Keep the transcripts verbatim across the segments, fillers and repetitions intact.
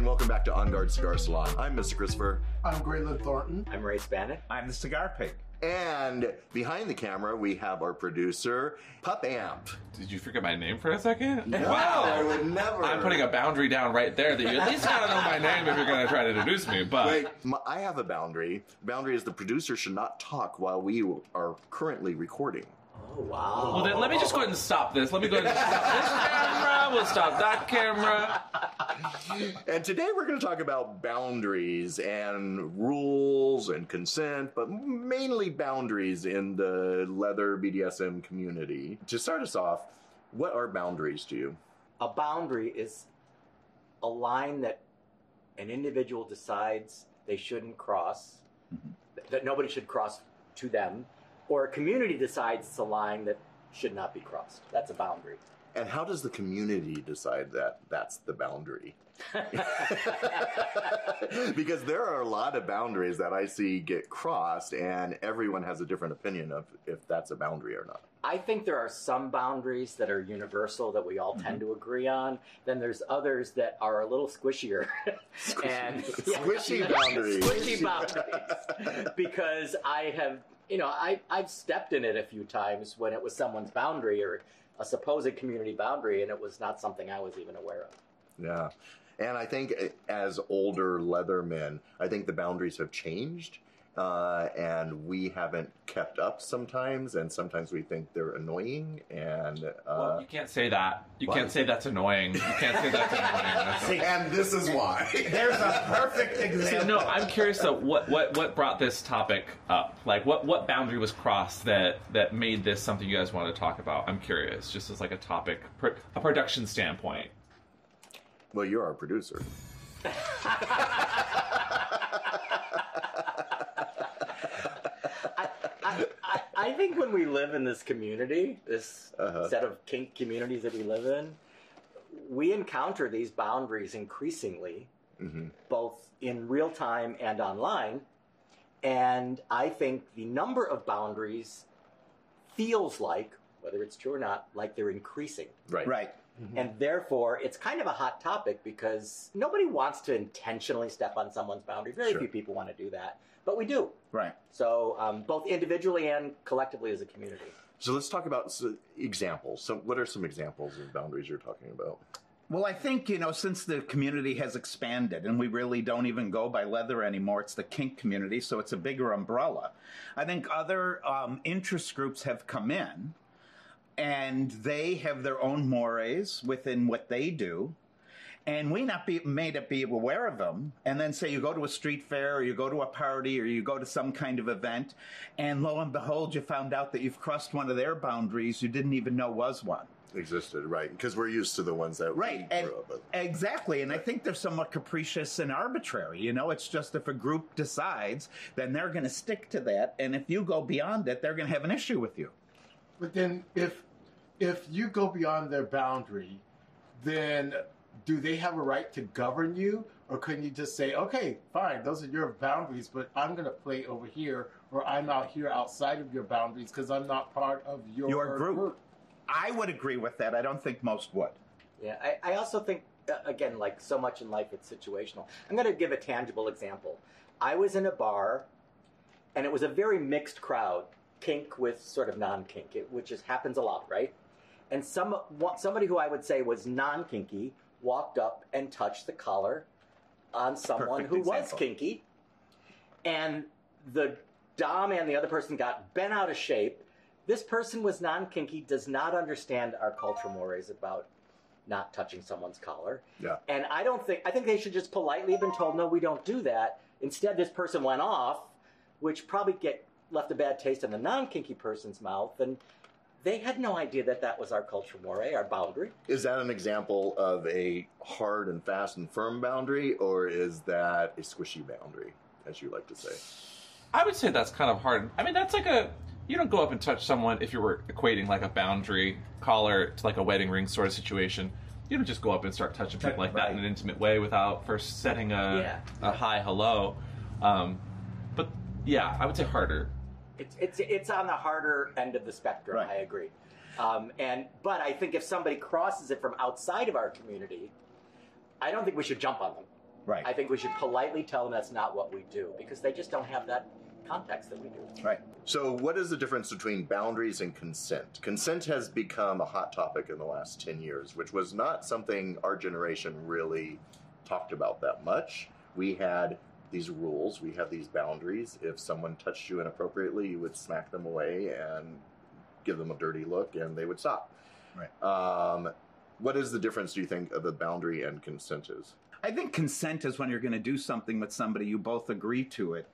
and welcome back to On Guard Cigar Salon. I'm Mister Christopher. I'm Graylin Thornton. I'm Ray Spanik. I'm the Cigar Pig. And behind the camera, we have our producer, Pup Amp. Did you forget my name for a second? No, Wow. I would never. I'm putting a boundary down right there that you at least gotta know my name if you're gonna try to introduce me, but... Wait, my, I have a boundary. The boundary is the producer should not talk while we are currently recording. Oh, wow. Well, then let me just go ahead and stop this. Let me go ahead and stop this camera. We'll stop that camera. And today we're going to talk about boundaries and rules and consent, but mainly boundaries in the leather B D S M community. To start us off, what are boundaries to you? A boundary is a line that an individual decides they shouldn't cross, mm-hmm. that nobody should cross to them, or a community decides it's a line that should not be crossed. That's a boundary. And how does the community decide that that's the boundary? Because there are a lot of boundaries that I see get crossed, and everyone has a different opinion of if that's a boundary or not. I think there are some boundaries that are universal that we all tend mm-hmm. to agree on. Then there's others that are a little squishier. Squishy, and squishy yeah, boundaries. Squishy boundaries. Because I have, you know, I, I've stepped in it a few times when it was someone's boundary or a supposed community boundary, and it was not something I was even aware of. Yeah. And I think as older leathermen, I think the boundaries have changed, uh, and we haven't kept up sometimes, and sometimes we think they're annoying. And uh, well, you can't say that. You what? can't say that's annoying. You can't say that's annoying. That's See, and this is why. There's a perfect example. See, no, I'm curious though, what, what, what brought this topic up? Like, what, what boundary was crossed that, that made this something you guys want to talk about? I'm curious, just as like a topic, a production standpoint. Well, you're our producer. I, I, I, I think when we live in this community, this uh-huh. set of kink communities that we live in, we encounter these boundaries increasingly, mm-hmm. both in real time and online. And I think the number of boundaries feels like, whether it's true or not, like they're increasing. Right. Right. Mm-hmm. And therefore, it's kind of a hot topic because nobody wants to intentionally step on someone's boundary. Very sure. few people want to do that, but we do. Right. So um, both individually and collectively as a community. So let's talk about so, examples. So what are some examples of boundaries you're talking about? Well, I think, you know, since the community has expanded and we really don't even go by leather anymore, it's the kink community, so it's a bigger umbrella. I think other um, interest groups have come in, and they have their own mores within what they do, and we not be may not be aware of them. And then say you go to a street fair, or you go to a party, or you go to some kind of event, and lo and behold, you found out that you've crossed one of their boundaries you didn't even know was one. Existed, right? Because we're used to the ones that right. we and, grew up with. Exactly, and right. I think they're somewhat capricious and arbitrary. You know, it's just if a group decides, then they're going to stick to that, and if you go beyond it, they're going to have an issue with you. But then if if you go beyond their boundary, then do they have a right to govern you? Or can you just say, okay, fine, those are your boundaries, but I'm going to play over here, or I'm out here outside of your boundaries because I'm not part of your, your group. group. I would agree with that. I don't think most would. Yeah, I, I also think, uh, again, like so much in life, it's situational. I'm going to give a tangible example. I was in a bar, and it was a very mixed crowd, kink with sort of non-kink, it, which is, happens a lot, right? And some somebody who I would say was non-kinky walked up and touched the collar on someone Perfect who example. was kinky, and the dom and the other person got bent out of shape. This person was non-kinky, does not understand our cultural mores about not touching someone's collar. Yeah. And I don't think, I think they should just politely have been told, no, we don't do that. Instead, this person went off, which probably get left a bad taste in the non-kinky person's mouth. And they had no idea that that was our cultural moire, our boundary. Is that an example of a hard and fast and firm boundary, or is that a squishy boundary, as you like to say? I would say that's kind of hard. I mean, that's like a... You don't go up and touch someone if you were equating like a boundary collar to like a wedding ring sort of situation. You don't just go up and start touching people like that in an intimate way without first setting a, Yeah. a hi, hello. Um, but yeah, I would say harder. It's it's it's on the harder end of the spectrum. Right. I agree. Um, and but I think if somebody crosses it from outside of our community, I don't think we should jump on them. Right. I think we should politely tell them that's not what we do because they just don't have that context that we do. Right. So what is the difference between boundaries and consent? Consent has become a hot topic in the last ten years, which was not something our generation really talked about that much. We had these rules, we had these boundaries. If someone touched you inappropriately, you would smack them away and give them a dirty look and they would stop. Right. Um, what is the difference, do you think, of the boundary and consent is? I think consent is when you're going to do something with somebody, you both agree to it,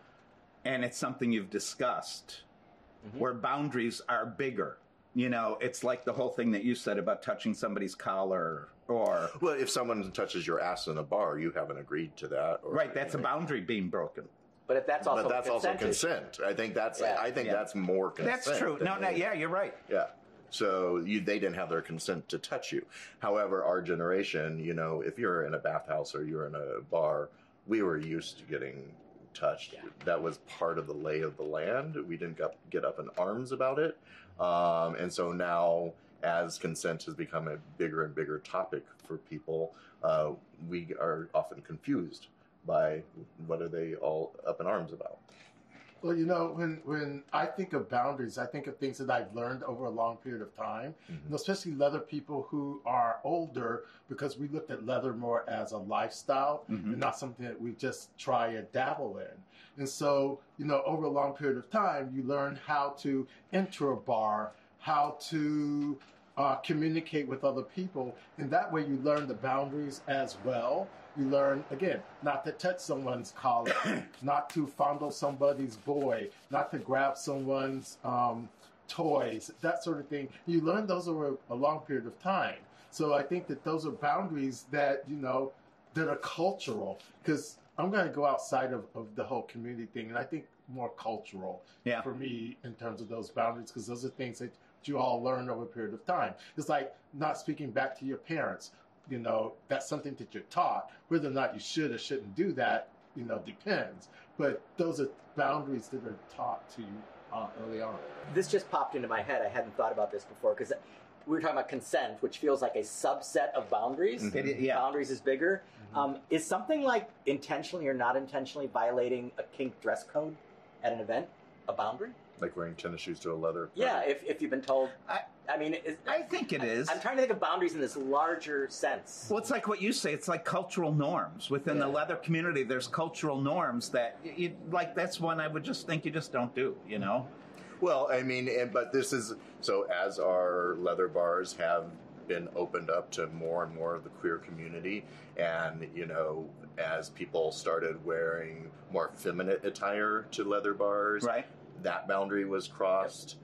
and it's something you've discussed, mm-hmm. where boundaries are bigger. You know, it's like the whole thing that you said about touching somebody's collar or... Well, if someone touches your ass in a bar, you haven't agreed to that. Or right, that's a boundary being broken. But if that's also but that's also consent. consent. I think that's Yeah. I think Yeah. that's more consent. That's true. No, no, yeah, you're right. Yeah. So you, they didn't have their consent to touch you. However, our generation, you know, if you're in a bathhouse or you're in a bar, we were used to getting touched. Yeah. That was part of the lay of the land. We didn't get, get up in arms about it. Um, and so now, as consent has become a bigger and bigger topic for people, uh, we are often confused by what are they all up in arms about. Well, you know, when, when I think of boundaries, I think of things that I've learned over a long period of time, Mm-hmm. you know, especially leather people who are older, because we looked at leather more as a lifestyle Mhm. and not something that we just try and dabble in. And so, you know, over a long period of time, you learn how to enter a bar, how to uh, communicate with other people. And that way you learn the boundaries as well. You learn, again, not to touch someone's collar, not to fondle somebody's boy, not to grab someone's um, toys, that sort of thing. You learn those over a long period of time. So I think that those are boundaries that, you know, that are cultural. Because I'm going to go outside of, of the whole community thing, and I think more cultural Yeah. for me in terms of those boundaries, because those are things that you all learn over a period of time. It's like not speaking back to your parents. You know, that's something that you're taught. Whether or not you should or shouldn't do that, you know, depends. But those are boundaries that are taught to you uh, early on. This just popped into my head. I hadn't thought about this before because we were talking about consent, which feels like a subset of boundaries. Mhm. It is, yeah. Boundaries is bigger. Mm-hmm. Um, is something like intentionally or not intentionally violating a kink dress code at an event a boundary? Like wearing tennis shoes to a leather. Yeah, if, if you've been told. I, I mean, is, I think it is. I'm trying to think of boundaries in this larger sense. Well, it's like what you say. It's like cultural norms within Yeah. the leather community. There's cultural norms that, you, you, like, that's one I would just think you just don't do. You know. Well, I mean, and, but this is so as our leather bars have been opened up to more and more of the queer community, and you know, as people started wearing more feminine attire to leather bars, Right. that boundary was crossed,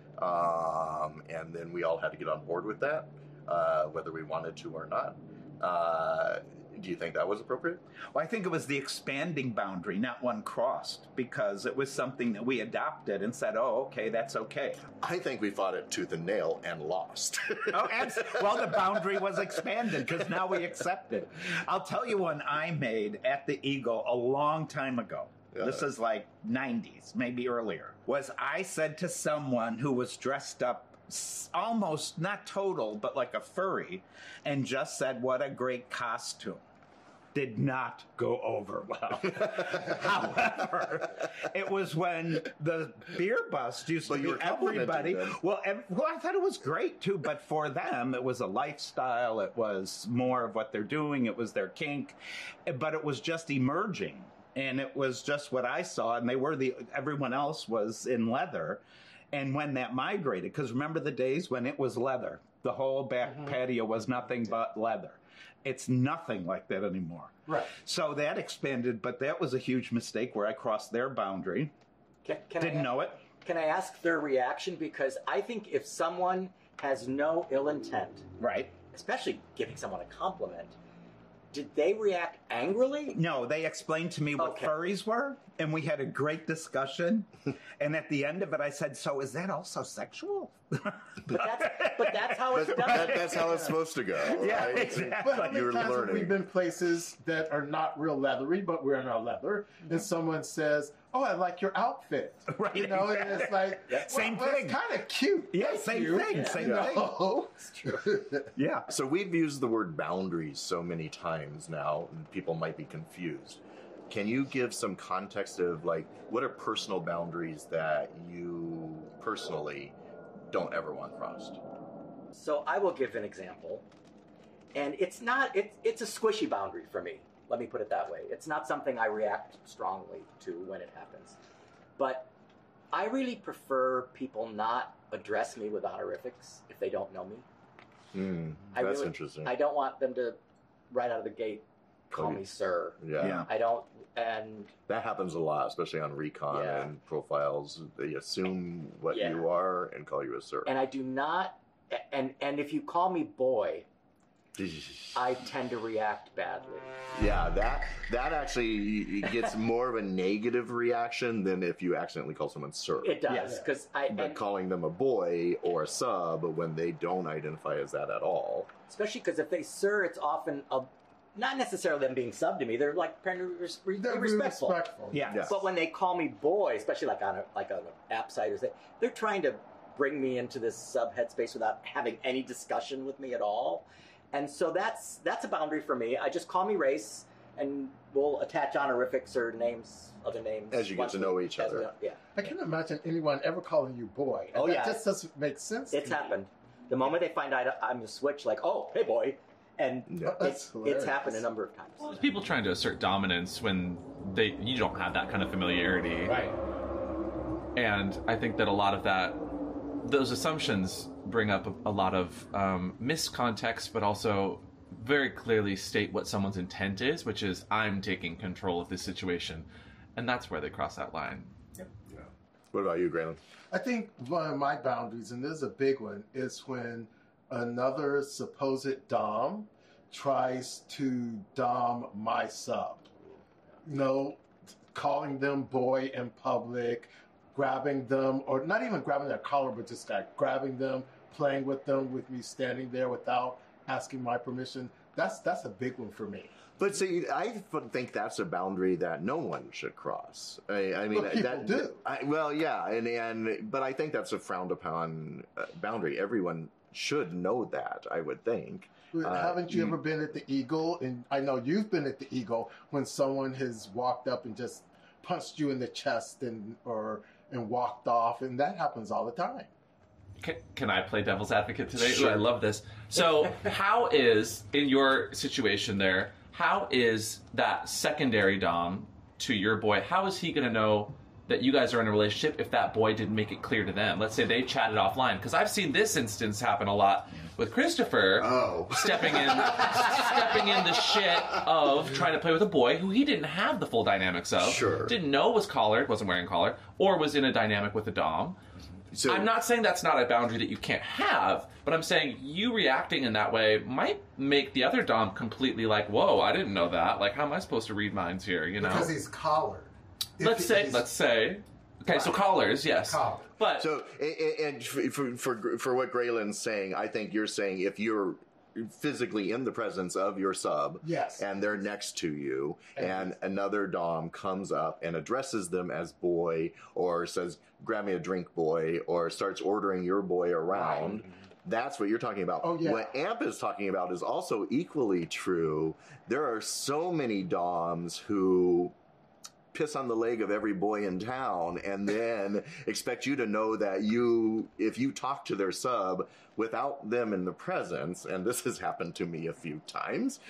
um, and then we all had to get on board with that, uh, whether we wanted to or not. Uh, do you think that was appropriate? Well, I think it was the expanding boundary, not one crossed, because it was something that we adopted and said, "Oh, okay, that's okay." I think we fought it tooth and nail and lost. Oh, and, well, the boundary was expanded because now we accept it. I'll tell you one I made at the Eagle a long time ago. Yeah. This is like nineties, maybe earlier. Was I said to someone who was dressed up s- almost not total, but like a furry, and just said, "What a great costume." Did not go over well. However, it was when the beer bust used But to you be were complimenting everybody. them. Well, ev- well, I thought it was great too, but for them, it was a lifestyle. It was more of what they're doing. It was their kink, but it was just emerging, and it was just what I saw. And they were the everyone else was in leather, and when that migrated, because remember the days when it was leather, the whole back Mhm. patio was nothing but leather. It's nothing like that anymore. Right. So that expanded, but that was a huge mistake where I crossed their boundary. Can, can Didn't I, know it. Can I ask their reaction? Because I think if someone has no ill intent, Right. especially giving someone a compliment, did they react angrily? No, they explained to me what Okay. furries were, and we had a great discussion. And at the end of it, I said, "So is that also sexual?" But that's, but that's how how it's But done. that, that's how it's supposed to go. Yeah, right? exactly. But how many You're times have we learning. been places that are not real leathery, but we're in our leather, and someone says, "Oh, I like your outfit," Right, You know, and exactly. it's like, Yeah. well, Same well, thing. It's kind of cute. Yeah, Thank same you. thing, You same know? thing. It's true. Yeah. So we've used the word boundaries so many times now, and people might be confused. Can you give some context of, like, what are personal boundaries that you personally don't ever want crossed? So I will give an example, and it's not it's it's a squishy boundary for me. Let me put it that way. It's not something I react strongly to when it happens, but I really prefer people not address me with honorifics if they don't know me. Hmm, I that's really- interesting. I don't want them to, right out of the gate, call Call you- me sir. yeah. Yeah. I don't, and That happens a lot, especially on recon Yeah. and profiles. They assume what Yeah. you are and call you a sir. and I do not, and and if you call me boy, I tend to react badly. yeah, that that actually gets more of a negative reaction than if you accidentally call someone sir. It does Yeah. because I, But and calling them a boy or a sub when they don't identify as that at all. especially because if they sir, it's often a, not necessarily them being sub to me. They're like kind of res- re- They're really respectful. respectful. Yeah. Yeah. But when they call me boy, especially like on a like on an app site or something, they're trying to bring me into this sub headspace without having any discussion with me at all. And so that's that's a boundary for me. I just call me race, and we'll attach honorifics or names, other names As you get once to we- know each as other. we- yeah, I can't imagine anyone ever calling you boy. Oh, that yeah. just doesn't make sense. it's to me. happened. The moment they find out I'm a switch, like, oh, hey boy, and Yeah. That's it's, hilarious. it's happened a number of times. Well, it's people trying to assert dominance when they you don't have that kind of familiarity. Right. And I think that a lot of that, those assumptions bring up a, a lot of um, miscontext, but also very clearly state what someone's intent is, which is I'm taking control of this situation, and that's where they cross that line. What about you, Graylin? I think one of my boundaries, and this is a big one, is when another supposed dom tries to dom my sub. You know, calling them boy in public, grabbing them, or not even grabbing their collar, but just like grabbing them, playing with them, with me standing there without asking my permission. That's that's a big one for me. But see, I think that's a boundary that no one should cross. I, I mean, But people that, do. I, well, yeah, and and but I think that's a frowned upon uh, boundary. Everyone should know that. I would think. But Uh, haven't you you- ever been at the Eagle? And I know you've been at the Eagle when someone has walked up and just punched you in the chest and or and walked off, and that happens all the time. Can, can I play devil's advocate today? Ooh, Sure. I love this. So, how is, in your situation there, how is that secondary dom to your boy, how is he going to know that you guys are in a relationship if that boy didn't make it clear to them? Let's say they chatted offline. Because I've seen this instance happen a lot with Christopher Oh. stepping in stepping in the shit of trying to play with a boy who he didn't have the full dynamics of. Sure. Didn't know was collared, wasn't wearing collar, or was in a dynamic with a dom. So I'm not saying that's not a boundary that you can't have, but I'm saying you reacting in that way might make the other dom completely like, whoa, I didn't know that. Like, how am I supposed to read minds here, you know? Because he's collared. If let's he- say, he's let's say, okay, so Right. collars, yes. collared. But, So, and and for, for, for what Graylin's saying, I think you're saying if you're physically in the presence of your sub, Yes. and they're next to you, and another dom comes up and addresses them as boy, or says, grab me a drink, boy, or starts ordering your boy around, that's what you're talking about. Oh, yeah. What Amp is talking about is also equally true. There are so many doms who piss on the leg of every boy in town and then expect you to know that you, if you talk to their sub without them in the presence, and this has happened to me a few times,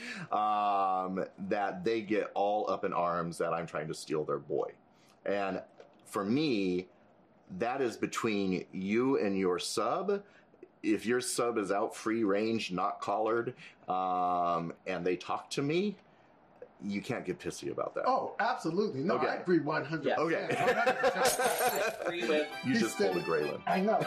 um, that they get all up in arms that I'm trying to steal their boy. And for me, that is between you and your sub. If your sub is out free range, not collared, um, and they talk to me, you can't get pissy about that. Oh, absolutely. No, Okay. I agree one hundred percent. Okay. one hundred percent. I agree with. You He's just pulled a still- Graylin. I know.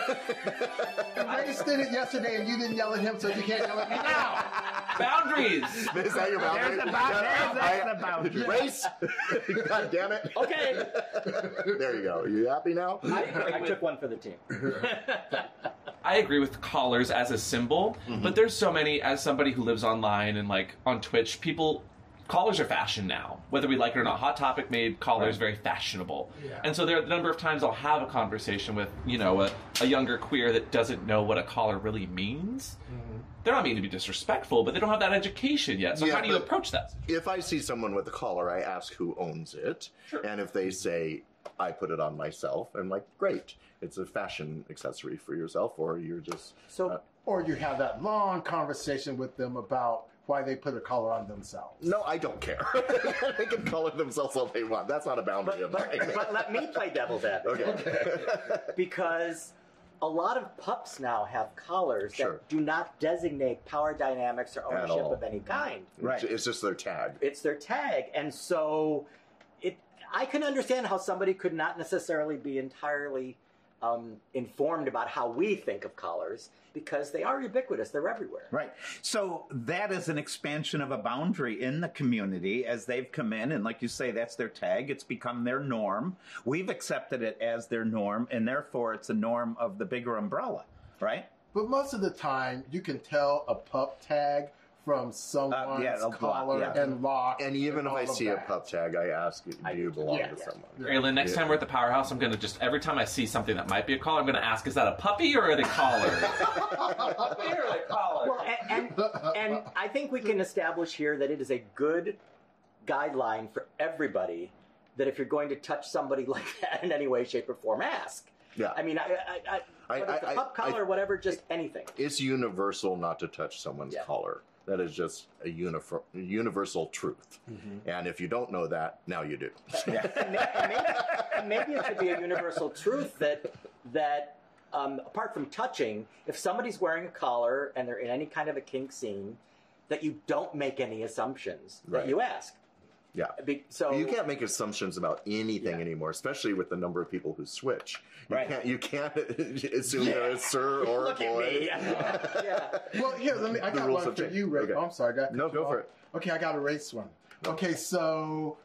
Ray did it yesterday, and you didn't yell at him, so you can't yell at me now. boundaries! Is that your boundary? There's the bound- Yeah, there's I- the boundary. Race! God damn it. Okay, There you go. You happy now? I, I took one for the team. I agree with collars as a symbol, Mm-hmm. but there's so many, as somebody who lives online and like on Twitch, people, collars are fashion now. Whether we like it or not, Hot Topic made collars very fashionable. Yeah. And so there are the number of times I'll have a conversation with, you know, a, a younger queer that doesn't know what a collar really means. Mm-hmm. They're not meaning to be disrespectful, but they don't have that education yet. So Yeah, how do you but- approach that? If I see someone with a collar, I ask who owns it. Sure. And if they say, I put it on myself, I'm like, great. It's a fashion accessory for yourself, or you're just... So uh, Or you have that long conversation with them about why they put a collar on themselves. no, I don't care. They can color themselves all they want. That's not a boundary but, of but, mine. but let me play devil's advocate. Okay. Because a lot of pups now have collars Sure. that do not designate power dynamics or ownership all. of any kind. Right. It's just their tag. It's their tag. And so it I can understand how somebody could not necessarily be entirely um, informed about how we think of collars because they are ubiquitous. They're everywhere. Right. So that is an expansion of a boundary in the community as they've come in. And like you say, that's their tag. It's become their norm. We've accepted it as their norm, and therefore it's a norm of the bigger umbrella, right? But most of the time, you can tell a pup tag from someone's yeah, a block, collar yeah. and lock. And even if all I of see a that. pup tag, I ask, do you belong yeah, to yeah. someone? Raylan, next Yeah. time we're at the powerhouse, I'm going to just, every time I see something that might be a collar, I'm going to ask, is that a puppy or are they collars? Puppy or are they collars? Well, and, and, and I think we can establish here that it is a good guideline for everybody that if you're going to touch somebody like that in any way, shape, or form, ask. Yeah. I mean, I, I, I, I- whether it's a I- pup I- collar or whatever, just anything. It's universal not to touch someone's Yeah. collar. That is just a unifor- universal truth. And if you don't know that, now you do. and, may, and, maybe, and maybe it should be a universal truth that that um, apart from touching, if somebody's wearing a collar and they're in any kind of a kink scene, that you don't make any assumptions. Right. That you ask. Yeah. Be, so You can't make assumptions about anything Yeah. anymore, especially with the number of people who switch. You Right. can't you can't assume they're a sir or Look a at boy. me. yeah. Well, here, let me. I The got rules one have for changed. you, Ray. Okay. Oh, I'm sorry. Did I cut No, you go off? for it. Okay, I got a race one. Okay, so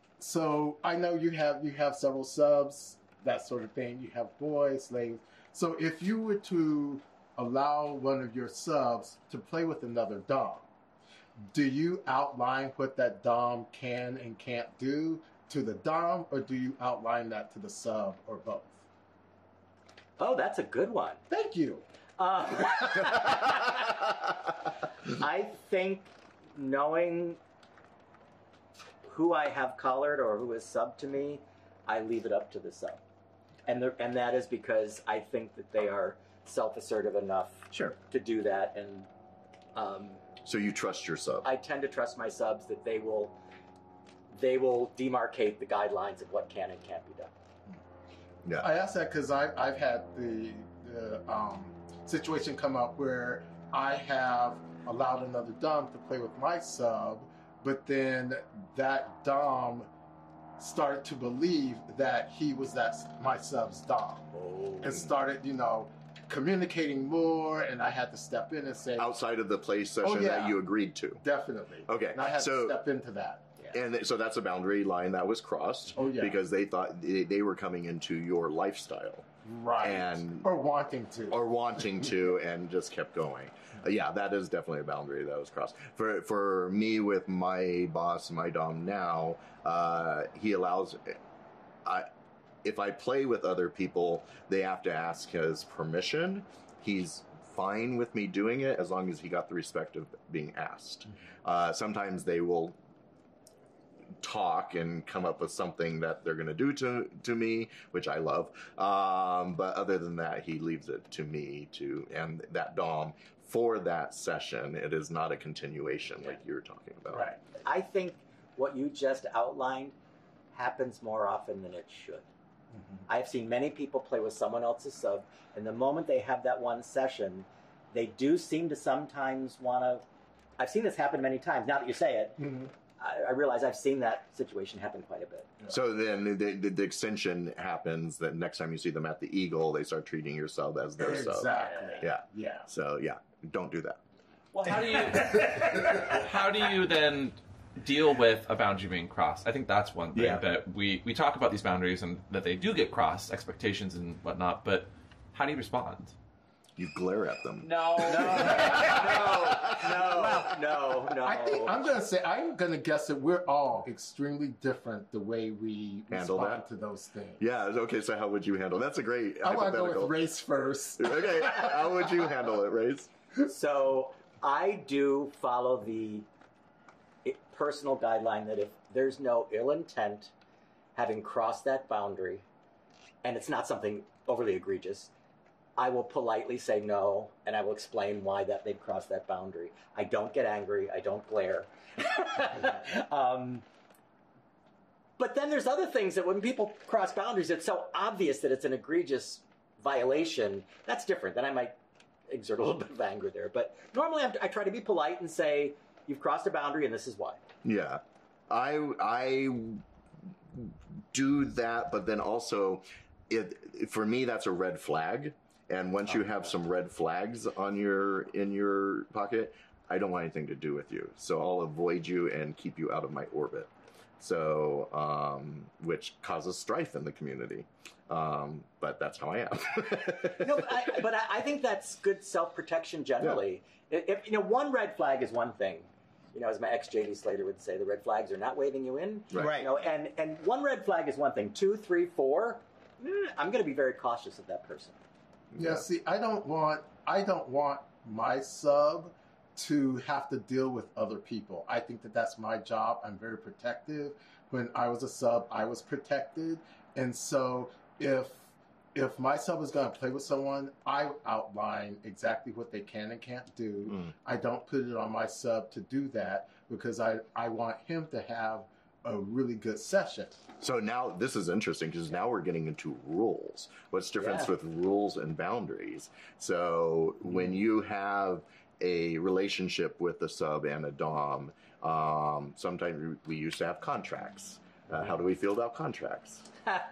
so I know you have you have several subs, that sort of thing. You have boys, slaves. So if you were to allow one of your subs to play with another dom, do you outline what that dom can and can't do to the dom, or do you outline that to the sub, or both? Oh, that's a good one. Thank you. Uh, I think knowing who I have collared or who is sub to me, I leave it up to the sub, and the, and that is because I think that they are self-assertive enough Sure. to do that, and um, So you trust your sub. I tend to trust my subs that they will they will demarcate the guidelines of what can and can't be done. Yeah. I asked that because I've, I've had the, the um, situation come up where I have allowed another Dom to play with my sub, but then that Dom started to believe that he was that my sub's Dom Oh. and started, you know, communicating more, and I had to step in and say, Outside of the play session Oh, yeah. that you agreed to. definitely. Okay, And I had so- to step into that. And so that's a boundary line that was crossed. Oh, yeah. Because they thought they, they were coming into your lifestyle. Right. And- or wanting to. Or wanting to, and just kept going. Uh, yeah, that is definitely a boundary that was crossed. For for me, with my boss, my dom now, uh, he allows. I, if I play with other people, they have to ask his permission. He's fine with me doing it as long as he got the respect of being asked. Uh, sometimes they will talk and come up with something that they're going to do to to me, which I love. Um, but other than that, he leaves it to me to and that dom for that session. It is not a continuation like you were talking about. Right. I think what you just outlined happens more often than it should. Mhm. I've seen many people play with someone else's sub, and the moment they have that one session, they do seem to sometimes want to. I've seen this happen many times. Now that you say it, Mhm. I, I realize I've seen that situation happen quite a bit. So then the, the, the extension happens that next time you see them at the Eagle, they start treating your sub as their sub. Exactly. Yeah. Yeah. So yeah, don't do that. Well, how do you how do you then deal with a boundary being crossed? I think that's one thing Yeah. that we we talk about these boundaries and that they do get crossed, expectations and whatnot. But how do you respond? You glare at them. No, no, no, no, no, no. I think I'm gonna say I'm gonna guess that we're all extremely different the way we Handle respond that? to those things. Yeah, okay, so how would you handle That's a great I want to go hypothetical. with race first. Okay, how would you handle it, Race? So I do follow the i- personal guideline that if there's no ill intent, having crossed that boundary, and it's not something overly egregious, I will politely say no, and I will explain why that they've crossed that boundary. I don't get angry. I don't glare. um, but then there's other things that when people cross boundaries, it's so obvious that it's an egregious violation. That's different. Then I might exert a little bit of anger there. But normally I'm, I try to be polite and say, you've crossed a boundary and this is why. Yeah, I I do that, but then also, it for me that's a red flag. And once you have some red flags on your in your pocket, I don't want anything to do with you. So I'll avoid you and keep you out of my orbit. So, um, which causes strife in the community. Um, but that's how I am. No, but I, but I, I think that's good self-protection generally. If, you know, one red flag is one thing. You know, as my ex J D Slater would say, the red flags are not waving you in. Right. Right. You know, and, and one red flag is one thing. Two, three, four, eh, I'm going to be very cautious of that person. Yeah, see, I don't want I don't want my sub to have to deal with other people. I think that that's my job. I'm very protective. When I was a sub, I was protected, and so if if my sub is going to play with someone, I outline exactly what they can and can't do. Mm. I don't put it on my sub to do that because I I want him to have a really good session. So now this is interesting because now we're getting into rules. What's the difference Yeah. with rules and boundaries? So when you have a relationship with a sub and a dom, um, sometimes we used to have contracts. Uh, how do we feel about contracts?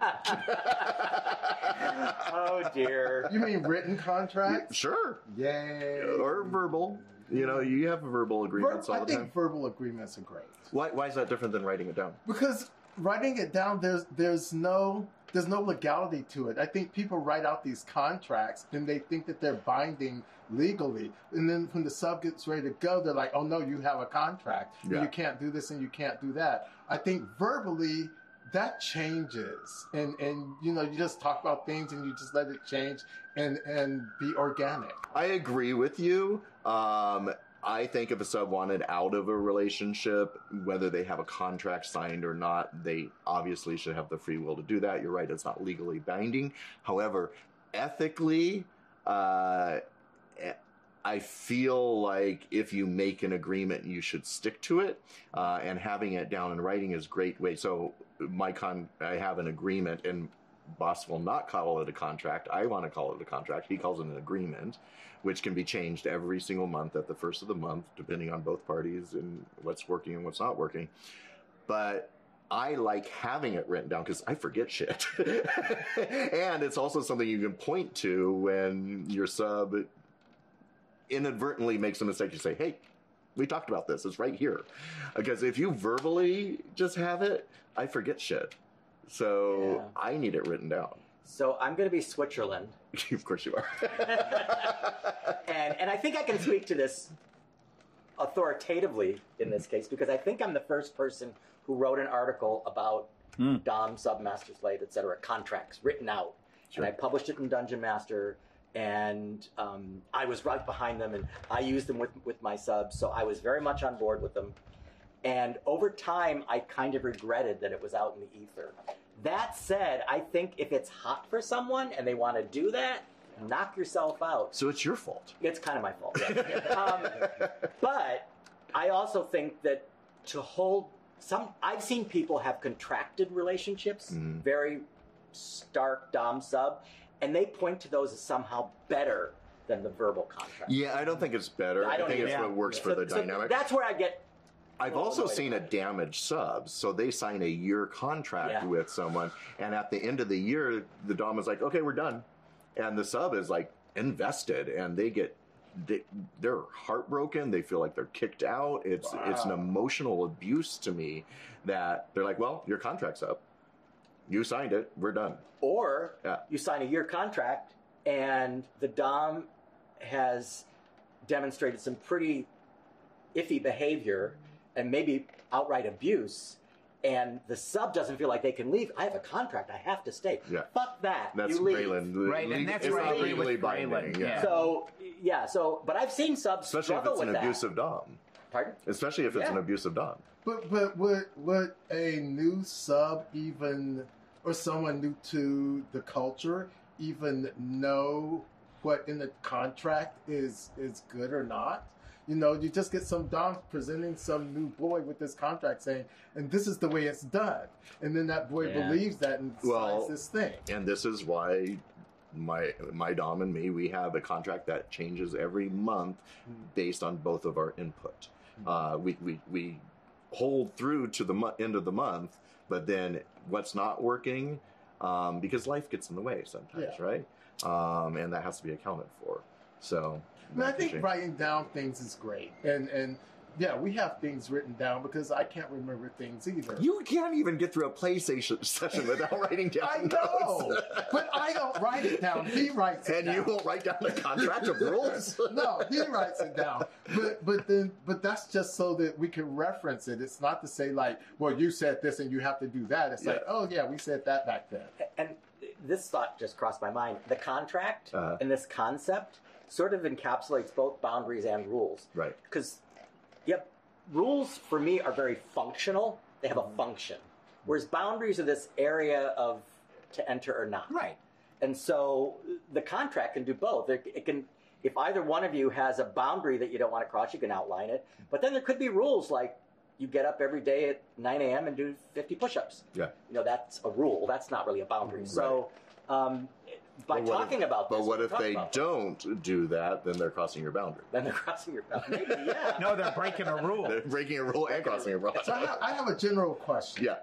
Oh dear. You mean written contracts? Sure. Yay. Or verbal. You know, you have verbal agreements Ver- all I the think time. verbal agreements are great. Why, why is that different than writing it down? Because writing it down, there's there's no there's no legality to it. I think people write out these contracts and they think that they're binding legally, and then when the sub gets ready to go, they're like, "Oh no, you have a contract. and Yeah. You can't do this and you can't do that." I think verbally that changes, and and you know you just talk about things and you just let it change and and be organic. I agree with you. Um, I think if a sub wanted out of a relationship, whether they have a contract signed or not, they obviously should have the free will to do that. You're right, it's not legally binding. However, ethically, uh, I feel like if you make an agreement, you should stick to it. Uh, and having it down in writing is a great way. So my con, I have an agreement, and boss will not call it a contract. I want to call it a contract. He calls it an agreement, which can be changed every single month at the first of the month, depending on both parties and what's working and what's not working. But I like having it written down because I forget shit. And it's also something you can point to when your sub inadvertently makes a mistake. You say, hey, we talked about this. It's right here. Because if you verbally just have it, I forget shit. So Yeah. I need it written down. So I'm going to be Switzerland. Of course you are. and and I think I can speak to this authoritatively in this case because I think I'm the first person who wrote an article about Mm. Dom, Sub, Master, Slave, et cetera, contracts written out. Sure. And I published it in Dungeon Master, and um, I was right behind them, and I used them with, with my subs, so I was very much on board with them. And over time, I kind of regretted that it was out in the ether. That said, I think if it's hot for someone and they want to do that, knock yourself out. So it's your fault. It's kind of my fault. Yeah. um, but I also think that to hold some, I've seen people have contracted relationships, Mhm. very stark dom sub, and they point to those as somehow better than the verbal contract. Yeah, I don't think it's better. I I, don't think either. it's what works for So- the so dynamic. That's where I get. I've well, also annoyed seen a about it. damaged sub. So they sign a year contract Yeah. with someone, and at the end of the year, the dom is like, "Okay, we're done," and the sub is like invested, and they get they, they're heartbroken. They feel like they're kicked out. It's it's an Wow. emotional abuse to me that they're like, "Well, your contract's up. You signed it. We're done." Or Yeah. you sign a year contract and the dom has demonstrated some pretty iffy behavior and maybe outright abuse, and the sub doesn't feel like they can leave. I have a contract. I have to stay. Yeah. Fuck that. That's you leave. Braylon. Right, and that's it's where I not agree with legally Braylon, binding. yeah. So, yeah, so, but I've seen subs Especially if struggle it's an with that. abusive dom. Pardon? Especially if it's Yeah. an abusive dom. But but would would a new sub even, or someone new to the culture, even know what in the contract is is good or not? You know, you just get some dom presenting some new boy with this contract saying, and this is the way it's done, and then that boy Yeah. believes that and Well, signs this thing. And this is why my my dom and me, we have a contract that changes every month based on both of our input. Uh, we, we we hold through to the mo- end of the month, but then what's not working, um, because life gets in the way sometimes, Yeah. right? Um, and that has to be accounted for. So I, mean, I that can think change. writing down things is great, and and yeah, we have things written down because I can't remember things either. You can't even get through a PlayStation session without writing down I know, notes. but I don't write it down. He writes it And down. you won't write down the contract of rules? No, he writes it down. But but then but that's just so that we can reference it. It's not to say like, well, you said this and you have to do that. It's like, Yeah. oh yeah, we said that back then. And this thought just crossed my mind. The contract Uh-huh. and this concept sort of encapsulates both boundaries and rules. Right. Because, yep, rules for me are very functional. They have a function. Whereas boundaries are this area of to enter or not. Right. And so the contract can do both. It, it can, if either one of you has a boundary that you don't want to cross, you can outline it. But then there could be rules like you get up every day at nine a.m. and do fifty push-ups. Yeah. You know, that's a rule. That's not really a boundary. So um, by But what talking if- about this, But what we if talk they about don't do that? Then they're crossing your boundary. Then they're crossing your boundary. Maybe, yeah. No, they're breaking a rule. They're breaking a rule and crossing a boundary. So I have, I have a general question. Yeah.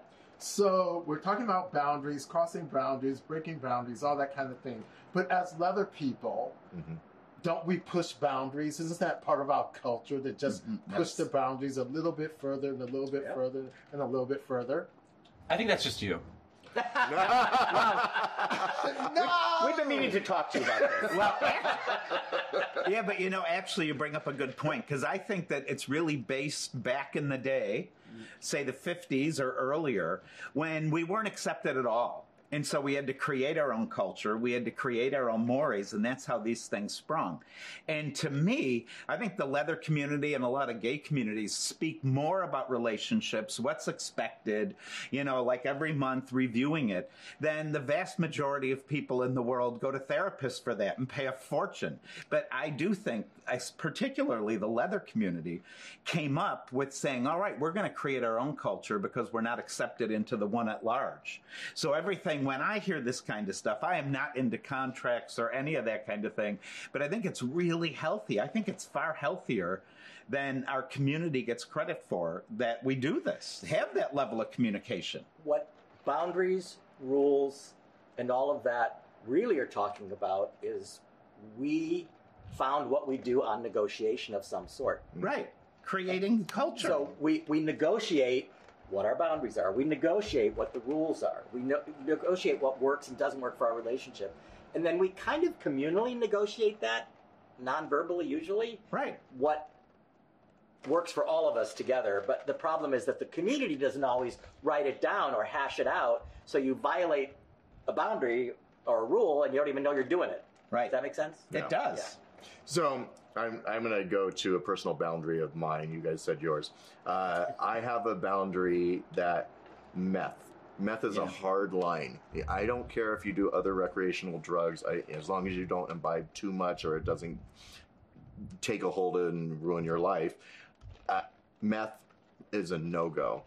So we're talking about boundaries, crossing boundaries, breaking boundaries, all that kind of thing. But as leather people, Mhm. don't we push boundaries? Isn't that part of our culture to just Mhm. push the boundaries a little bit further and a little bit Yeah. further and a little bit further? I think that's just you. No! We've been meaning to talk to you about this. Well, yeah, but you know, actually, you bring up a good point because I think that it's really based back in the day, say the fifties or earlier, when we weren't accepted at all. And so we had to create our own culture. We had to create our own mores, and that's how these things sprung. And to me, I think the leather community and a lot of gay communities speak more about relationships, what's expected, you know, like every month reviewing it, than the vast majority of people in the world go to therapists for that and pay a fortune. But I do think, I, particularly the leather community, came up with saying, all right, we're going to create our own culture because we're not accepted into the one at large. So everything, when I hear this kind of stuff, I am not into contracts or any of that kind of thing, but I think it's really healthy. I think it's far healthier than our community gets credit for that we do this, have that level of communication. What boundaries, rules, and all of that really are talking about is we found what we do on negotiation of some sort. Right. Creating culture. So we, we negotiate what our boundaries are. We negotiate what the rules are. We no- negotiate what works and doesn't work for our relationship. And then we kind of communally negotiate that, non-verbally usually, right. what works for all of us together. But the problem is that the community doesn't always write it down or hash it out. So you violate a boundary or a rule and you don't even know you're doing it. Right. Does that make sense? It does. So I'm I'm going to go to a personal boundary of mine. You guys said yours. Uh, I have a boundary that meth. Meth is Yeah. a hard line. I don't care if you do other recreational drugs, I, as long as you don't imbibe too much or it doesn't take a hold and ruin your life. Uh, meth is a no-go.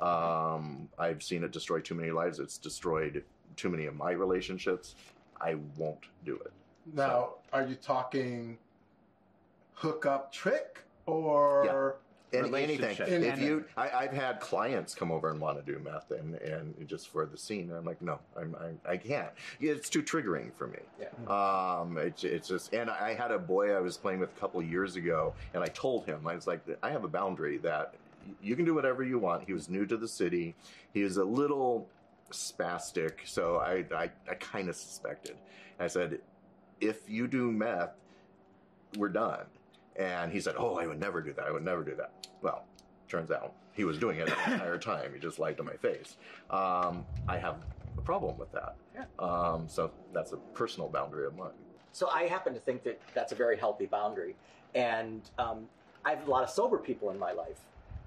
Um, I've seen it destroy too many lives. It's destroyed too many of my relationships. I won't do it. Now, are you talking hookup trick or Any, anything. Relationship. If Anything. you, I, I've had clients come over and want to do meth and, and just for the scene. And I'm like, no, I'm, I, I can't. It's too triggering for me. Yeah. Um, it's, it's just, and I had a boy I was playing with a couple of years ago, and I told him, I was like, I have a boundary that you can do whatever you want. He was new to the city. He was a little spastic, so I, I, I kind of suspected. I said, if you do meth, we're done. And he said, oh, I would never do that. I would never do that. Well, turns out he was doing it the entire time. He just lied to my face. Um, I have a problem with that. Yeah. Um, so that's a personal boundary of mine. So I happen to think that that's a very healthy boundary. And um, I have a lot of sober people in my life.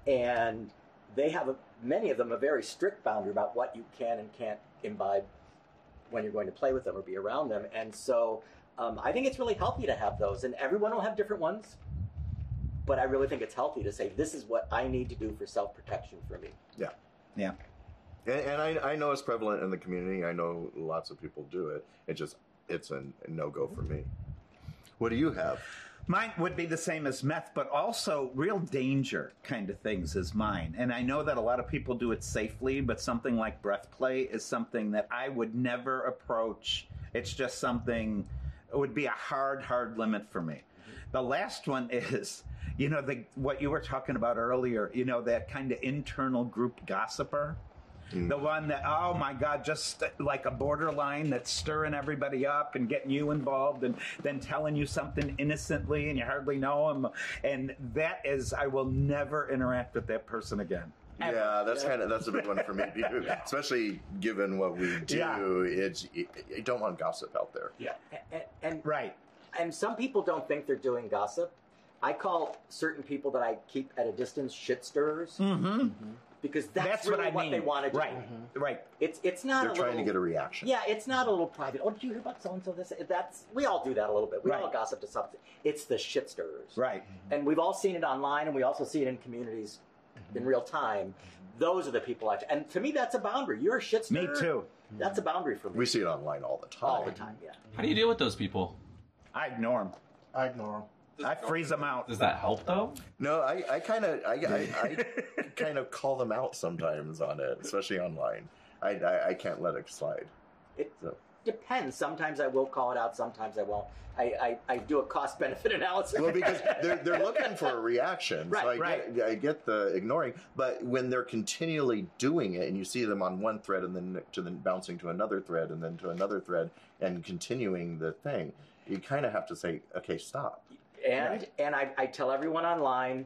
And they have, a, many of them, a very strict boundary about what you can and can't imbibe when you're going to play with them or be around them. And so um, I think it's really healthy to have those. And everyone will have different ones. But I really think it's healthy to say, this is what I need to do for self-protection for me. Yeah. Yeah. And, and I, I know it's prevalent in the community. I know lots of people do it. It just, it's a no-go for me. What do you have? Mine would be the same as meth, but also real danger kind of things is mine. And I know that a lot of people do it safely, but something like breath play is something that I would never approach. It's just something, it would be a hard, hard limit for me. The last one is, you know, the what you were talking about earlier, you know, that kind of internal group gossiper. Mm. The one that, oh my God, just like a borderline that's stirring everybody up and getting you involved and then telling you something innocently and you hardly know them. And that is, I will never interact with that person again. Ever. Yeah, that's kind of that's a big one for me too. Especially given what we do, Yeah. it's you, you don't want gossip out there. Yeah. And, and, Right. and some people don't think they're doing gossip. I call certain people that I keep at a distance shit stirrers. Mm-hmm. Mm-hmm. Because that's, That's really what I what mean. they want to do. Right. Mm-hmm. Right. It's it's not They're a trying little, to get a reaction. Yeah, it's not a little private. Oh, did you hear about so and so? This that's we all do that a little bit. We Right. all gossip to something. It's the shit stirrers. Right. And we've all seen it online, and we also see it in communities mm-hmm. in real time. Those are the people I. And to me, that's a boundary. You're a shit stirrer. Me too. That's a boundary for me. We see it online all the time. all the time. Yeah. How do you deal with those people? I ignore them. I ignore them. I freeze them out. Does that help though? No, I, I kind of I, I, I kind of call them out sometimes on it, especially online. I, I, I can't let it slide. It So. depends. Sometimes I will call it out. Sometimes I won't. I, I, I do a cost benefit analysis. Well, because they're they're looking for a reaction, Right, so I right. get I get the ignoring. But when they're continually doing it, and you see them on one thread, and then to then bouncing to another thread, and then to another thread, and continuing the thing, you kind of have to say, okay, stop. And Right. and I, I tell everyone online,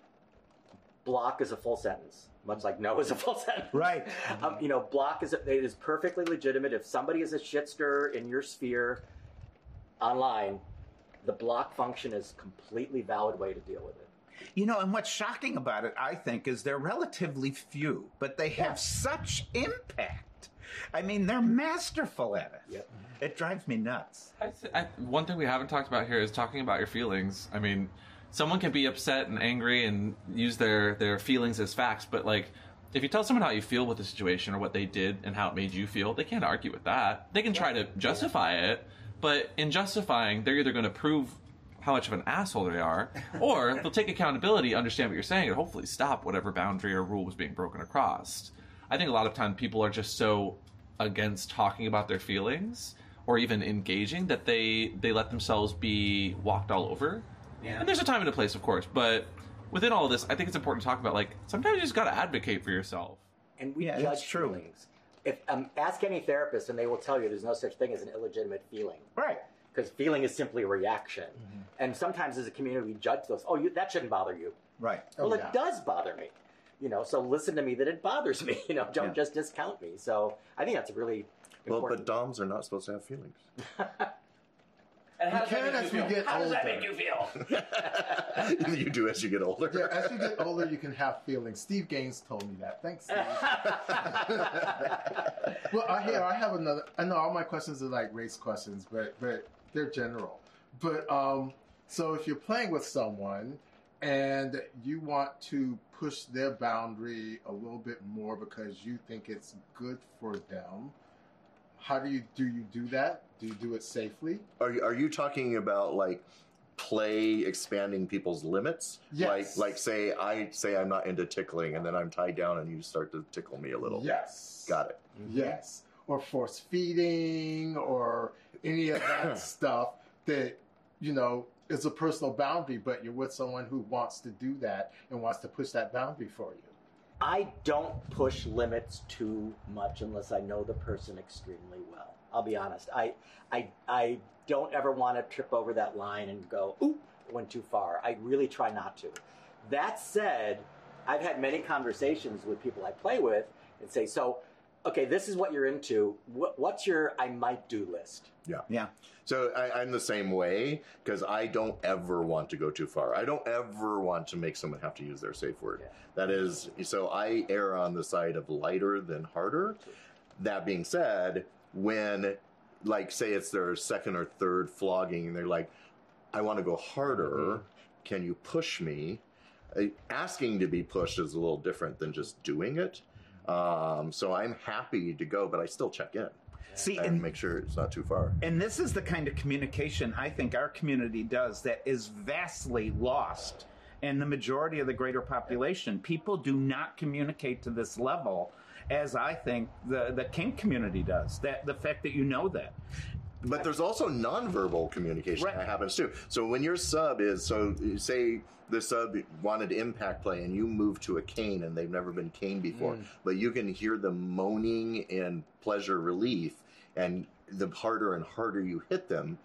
block is a full sentence, much like no is a full sentence. Right. Um, you know, block is a, it is perfectly legitimate. If somebody is a shit stirrer in your sphere online, the block function is a completely valid way to deal with it. You know, and what's shocking about it, I think, is they're relatively few, but they have such impact. I mean, they're masterful at it. Yep. It drives me nuts. I, th- I, one thing we haven't talked about here is talking about your feelings. I mean, someone can be upset and angry and use their, their feelings as facts, but like, if you tell someone how you feel with the situation or what they did and how it made you feel, they can't argue with that. They can try to justify it, but in justifying, they're either going to prove how much of an asshole they are, or they'll take accountability, understand what you're saying, and hopefully stop whatever boundary or rule was being broken across. I think a lot of time people are just so against talking about their feelings or even engaging that they they let themselves be walked all over. Yeah. And there's a time and a place, of course, but within all of this, I think it's important to talk about, like, sometimes you just got to advocate for yourself. And we Yeah, judge that's true. feelings. If um, ask any therapist, and they will tell you there's no such thing as an illegitimate feeling. Right. Because feeling is simply a reaction. Mm-hmm. And sometimes as a community, we judge those. Oh, you, that shouldn't bother you. Right. Well, Oh, it yeah. does bother me. You know, so listen to me that it bothers me. You know, don't Yeah. just discount me. So I think that's a really Well, important. but Doms are not supposed to have feelings. And how You can as we get How does that older. make you feel? You do as you get older. Yeah, as you get older, you can have feelings. Steve Gaines told me that. Thanks, Steve. Well, I hear I have another. I know all my questions are like race questions, but but they're general. But um, so if you're playing with someone and you want to push their boundary a little bit more because you think it's good for them, how do you do you do that? Do you do it safely? Are you, are you talking about like play expanding people's limits? Yes. Like like say I say I'm not into tickling and then I'm tied down and you start to tickle me a little. Yes. Got it. Yes. Or force feeding or any of that stuff that, you know, is a personal boundary, but you're with someone who wants to do that and wants to push that boundary for you. I don't push limits too much unless I know the person extremely well. I'll be honest. I I I don't ever want to trip over that line and go, ooh, went too far. I really try not to. That said, I've had many conversations with people I play with and say, so, okay, this is what you're into. What, what's your I might do list? Yeah. Yeah. So I, I'm the same way because I don't ever want to go too far. I don't ever want to make someone have to use their safe word. Yeah. That is, so I err on the side of lighter than harder. That being said, when, like, say it's their second or third flogging and they're like, I want to go harder. Mm-hmm. Can you push me? Uh, asking to be pushed is a little different than just doing it. Um, so I'm happy to go, but I still check in. See, and, and make sure it's not too far. And this is the kind of communication I think our community does that is vastly lost in the majority of the greater population. People do not communicate to this level as I think the, the kink community does. That the fact that you know that. But there's also nonverbal communication Right. that happens too. So when your sub is, so say the sub wanted impact play and you move to a cane and they've never been caned before, Mm. but you can hear them moaning in pleasure relief, and the harder and harder you hit them,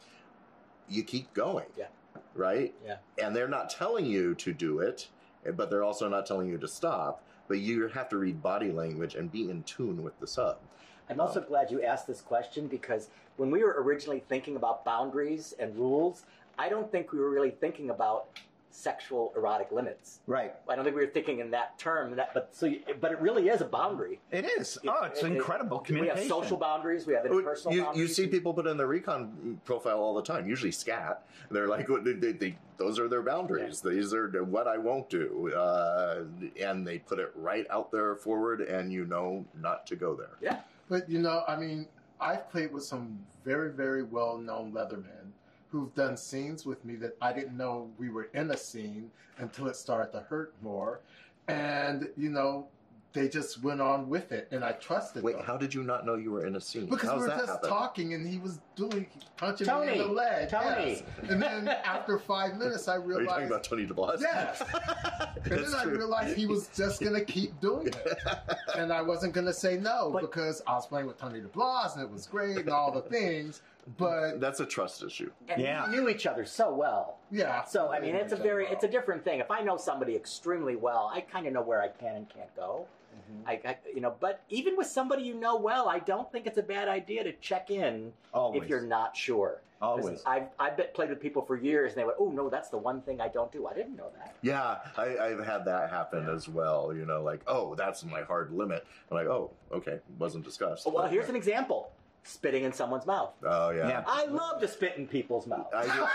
you keep going. Yeah. Right? Yeah. And they're not telling you to do it, but they're also not telling you to stop. But you have to read body language and be in tune with the sub. I'm also glad you asked this question because when we were originally thinking about boundaries and rules, I don't think we were really thinking about sexual erotic limits. Right. I don't think we were thinking in that term. That, but so, you, but it really is a boundary. It is. Oh, it's It- it- incredible We communication. have social boundaries. We have interpersonal You, you boundaries. see people put in their recon profile all the time, usually scat. They're like, what- they, they, they, those are their boundaries. These are what I won't do. Uh, and they put it right out there forward, and you know not to go there. Yeah. But, you know, I mean, I've played with some very, very well-known Leathermen who've done scenes with me that I didn't know we were in a scene until it started to hurt more. And, you know, they just went on with it, and I trusted Wait, them. how did you not know you were in a scene? Because How's we were that just happen? talking, and he was doing punching me Tony, in the leg. Tony. Yes. And then after five minutes, I Are you realized. talking about Tony DeBlas? Yes. And That's then I true. realized he was just going to keep doing it. And I wasn't going to say no But- because I was playing with Tony DeBlas and it was great and all the things. But That's a trust issue. And Yeah. we knew each other so well. yeah. So I mean, it's a very, it's a different thing. If I know somebody extremely well, I kind of know where I can and can't go. Mm-hmm. I, I, you know, but even with somebody you know well, I don't think it's a bad idea to check in Always. if you're not sure. 'Cause Always. I've I've been, played with people for years, and they went, "Oh no, that's the one thing I don't do." I didn't know that. Yeah, I, I've had that happen as well. You know, like, oh, that's my hard limit. I'm like, oh, okay, wasn't discussed. Well, here's an example: spitting in someone's mouth. Oh, yeah. Yeah. I love to spit in people's mouths. I do.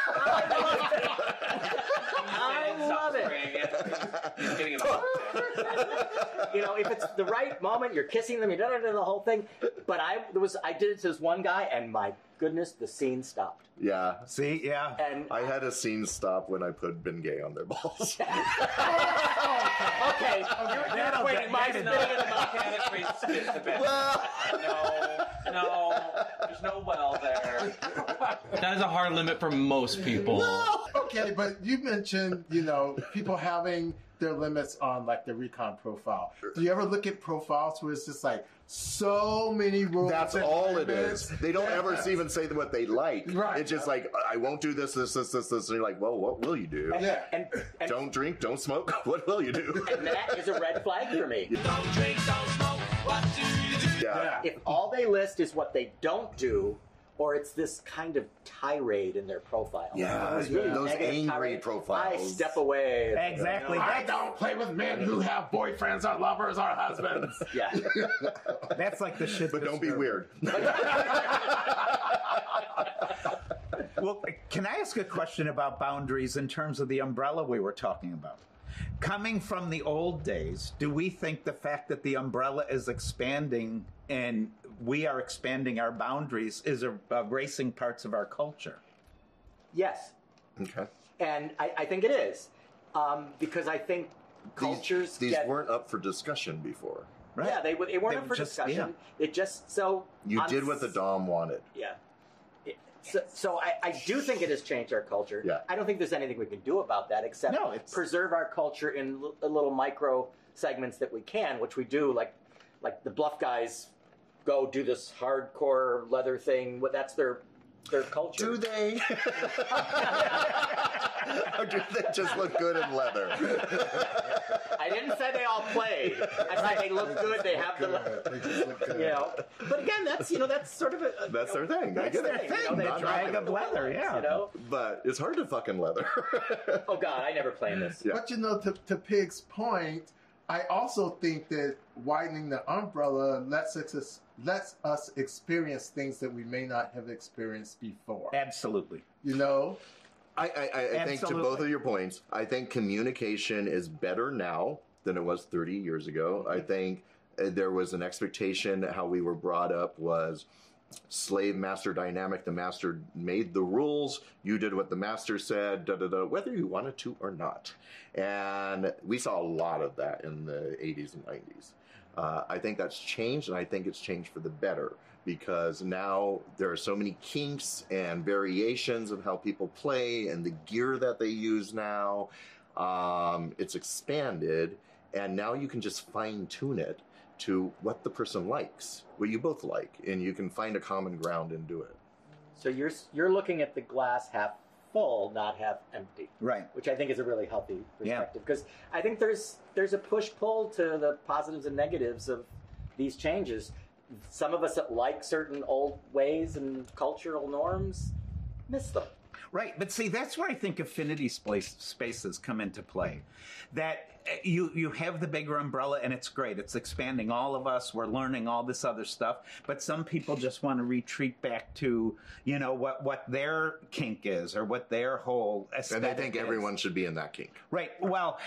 I love it. He's getting it all. You know, if it's the right moment, you're kissing them, you da da da the whole thing. But I there was I did it to this one guy, and my goodness, the scene stopped. Yeah. See, yeah. And I had a scene stop when I put Bengay on their balls. okay, you're, you're That'll equating get- my that'll spitting in the mouth. Can't equate spit to bed. No, no, there's no well there. That is a hard limit for most people. Okay, but you mentioned, you know, people having their limits on like the recon profile. Do you ever look at profiles where it's just like so many rules? That's and all it limits? is. They don't ever Yes. even say what they like. Right. It's just like, I won't do this, this, this, this, this. And you're like, well, what will you do? Yeah. And, and, Don't drink, don't smoke. What will you do? and that is a red flag for me. Don't drink, don't smoke. What do you do? Yeah. If all they list is what they don't do, or it's this kind of tirade in their profile. Yeah, It's really those negative angry tirade. profiles. I step away. Exactly. I That's, don't play with men who have boyfriends or lovers or husbands. Yeah. that's like the shit. But don't be disturber. weird. Well, can I ask a question about boundaries in terms of the umbrella we were talking about? Coming from the old days, do we think the fact that the umbrella is expanding and we are expanding our boundaries is er- erasing parts of our culture? Yes. Okay. And I, I think it is. Um, because I think These, cultures these get... weren't up for discussion before. Right? Yeah, they, w- they weren't They up for just- discussion. It just... So... You on did what the s- Dom wanted. Yeah. It- So, so I, I do think it has changed our culture. Yeah. I don't think there's anything we can do about that except No, it's- preserve our culture in l- the little micro segments that we can, which we do. Like, like the bluff guys go do this hardcore leather thing. What that's their their culture. Do they? Or do they just look good in leather? I didn't say they all played. I said they look good. They have the, They just look good. you know. But again, that's you know that's sort of a, a That's you know, their thing. I That's get their it. thing. You know, they Not drag knocking the it. leather, yeah. You know. But it's hard to fucking leather. Oh God, I never play in this. Yeah. But you know, to, to Pig's point, I also think that widening the umbrella lets us lets us experience things that we may not have experienced before. Absolutely. You know, I, I, I think to Absolutely. both of your points, I think communication is better now than it was thirty years ago. I think uh, there was an expectation that how we were brought up was slave master dynamic. The master made the rules. You did what the master said, da, da, da, whether you wanted to or not. And we saw a lot of that in the eighties and nineties. Uh, I think that's changed, and I think it's changed for the better because now there are so many kinks and variations of how people play and the gear that they use now. Um, it's expanded, and now you can just fine tune it to what the person likes, what you both like, and you can find a common ground and do it. So you're you're looking at the glass half full, not half empty, Right. which I think is a really healthy Yeah. perspective. Because I think there's there's a push pull to the positives and negatives of these changes. Some of us that like certain old ways and cultural norms miss them. Right, but see, that's where I think affinity space, spaces come into play. That uh, you you have the bigger umbrella, and it's great. It's expanding all of us. We're learning all this other stuff. But some people just want to retreat back to, you know, what, what their kink is or what their whole And aesthetic they think is. everyone should be in that kink. Right. Well,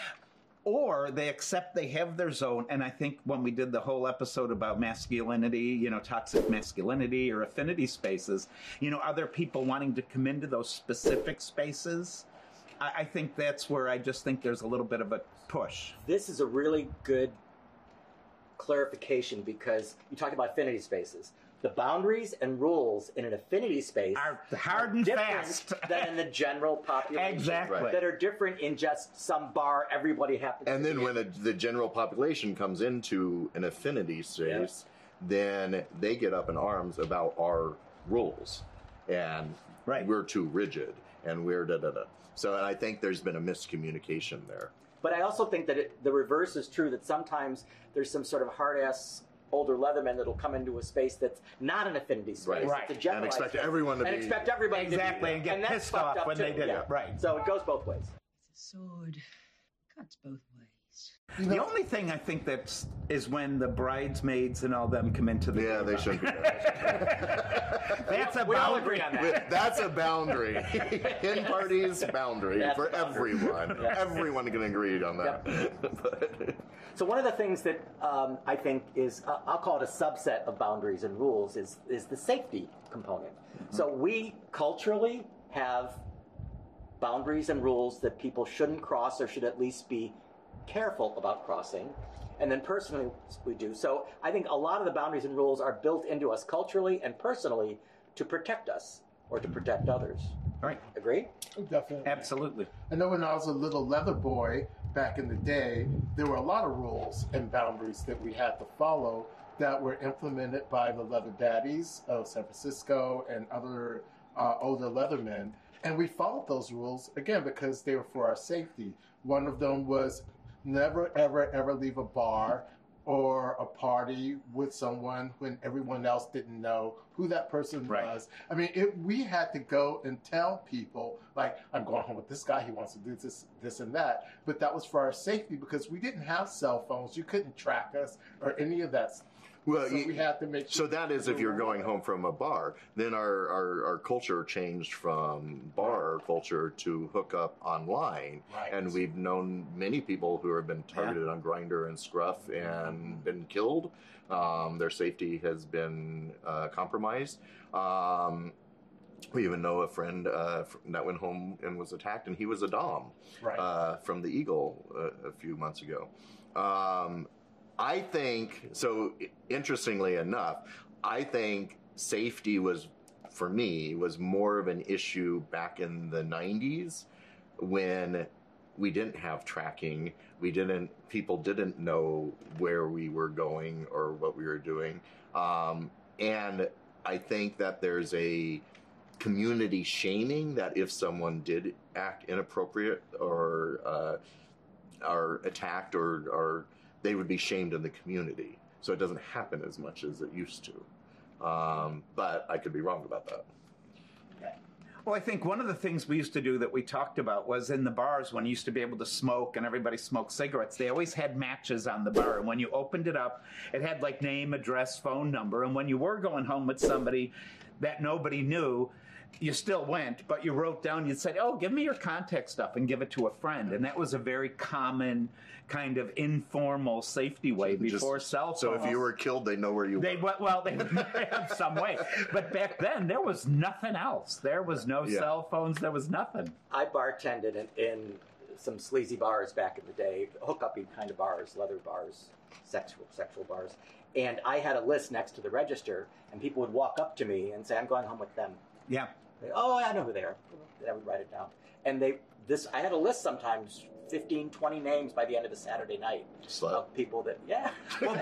or they accept they have their zone. And I think when we did the whole episode about masculinity, you know, toxic masculinity or affinity spaces, you know, other people wanting to come into those specific spaces, I, I think that's where I just think there's a little bit of a push. This is a really good clarification because you talked about affinity spaces. The boundaries and rules in an affinity space Are hard and different fast. than in the general population. Exactly. Right. That are different in just some bar everybody happens And to then be when in. a, the general population comes into an affinity space, then they get up in arms about our rules. And Right. we're too rigid and we're da da da. So I think there's been a miscommunication there. But I also think that it, the reverse is true, that sometimes there's some sort of hard-ass older leatherman that'll come into a space that's not an affinity space. Right. It's Right. a And generalized expect space. everyone to and be- expect everybody Exactly, to be and get that's pissed fucked off up when too. they did yeah. it. Right. So it goes both ways. It's a sword. Cuts both ways. you The know, only thing I think that's is when the bridesmaids and all them come into the Yeah, they shouldn't be there. That's a We all boundary. agree on that. That's a boundary. In parties, boundary That's for a boundary. everyone. Yeah. Everyone can agree on that. But- So one of the things that um, I think is, uh, I'll call it a subset of boundaries and rules, is is the safety component. Mm-hmm. So we culturally have boundaries and rules that people shouldn't cross or should at least be careful about crossing. And then personally, we do. So I think a lot of the boundaries and rules are built into us culturally and personally to protect us or to protect others. Right. Agree? definitely. Absolutely. I know when I was a little leather boy back in the day, there were a lot of rules and boundaries that we had to follow that were implemented by the leather daddies of San Francisco and other uh, older leathermen. And we followed those rules, again, because they were for our safety. One of them was never, ever, ever leave a bar or a party with someone when everyone else didn't know who that person Right. was. I mean, it, we had to go and tell people, like, I'm going home with this guy, he wants to do this, this and that. But that was for our safety because we didn't have cell phones. You couldn't track us or any of that. Well, so you- we had to make So sure. that is if you're going home from a bar. Then our, our, our culture changed from bar culture to hook up online. Right. And we've known many people who have been targeted on Grindr and Scruff and been killed. Um, their safety has been uh, compromised. Um, we even know a friend uh, that went home and was attacked, and he was a Dom Right. uh, from the Eagle uh, a few months ago. Um, I think, so interestingly enough, I think safety was, for me, was more of an issue back in the nineties when we didn't have tracking. We didn't, people didn't know where we were going or what we were doing. Um, and I think that there's a, community shaming that if someone did act inappropriate or uh, are attacked or, or they would be shamed in the community. So it doesn't happen as much as it used to. Um, but I could be wrong about that. Well, I think one of the things we used to do that we talked about was in the bars when you used to be able to smoke and everybody smoked cigarettes, they always had matches on the bar. And when you opened it up, it had like name, address, phone number. And when you were going home with somebody that nobody knew, you still went, but you wrote down, you'd say, oh, give me your contact stuff and give it to a friend. And that was a very common kind of informal safety way before Just, cell phones. So if you were killed, they know where you They were. well, they would have some way. But back then, there was nothing else. There was no Yeah. cell phones. There was nothing. I bartended in, in some sleazy bars back in the day, hookup-y kind of bars, leather bars, sexual sexual bars. And I had a list next to the register, and people would walk up to me and say, I'm going home with them. Yeah. They, oh, I know who they are. And I would write it down. And they, this, I had a list sometimes, fifteen, twenty names by the end of the Saturday night Slut. of people that, yeah. Well,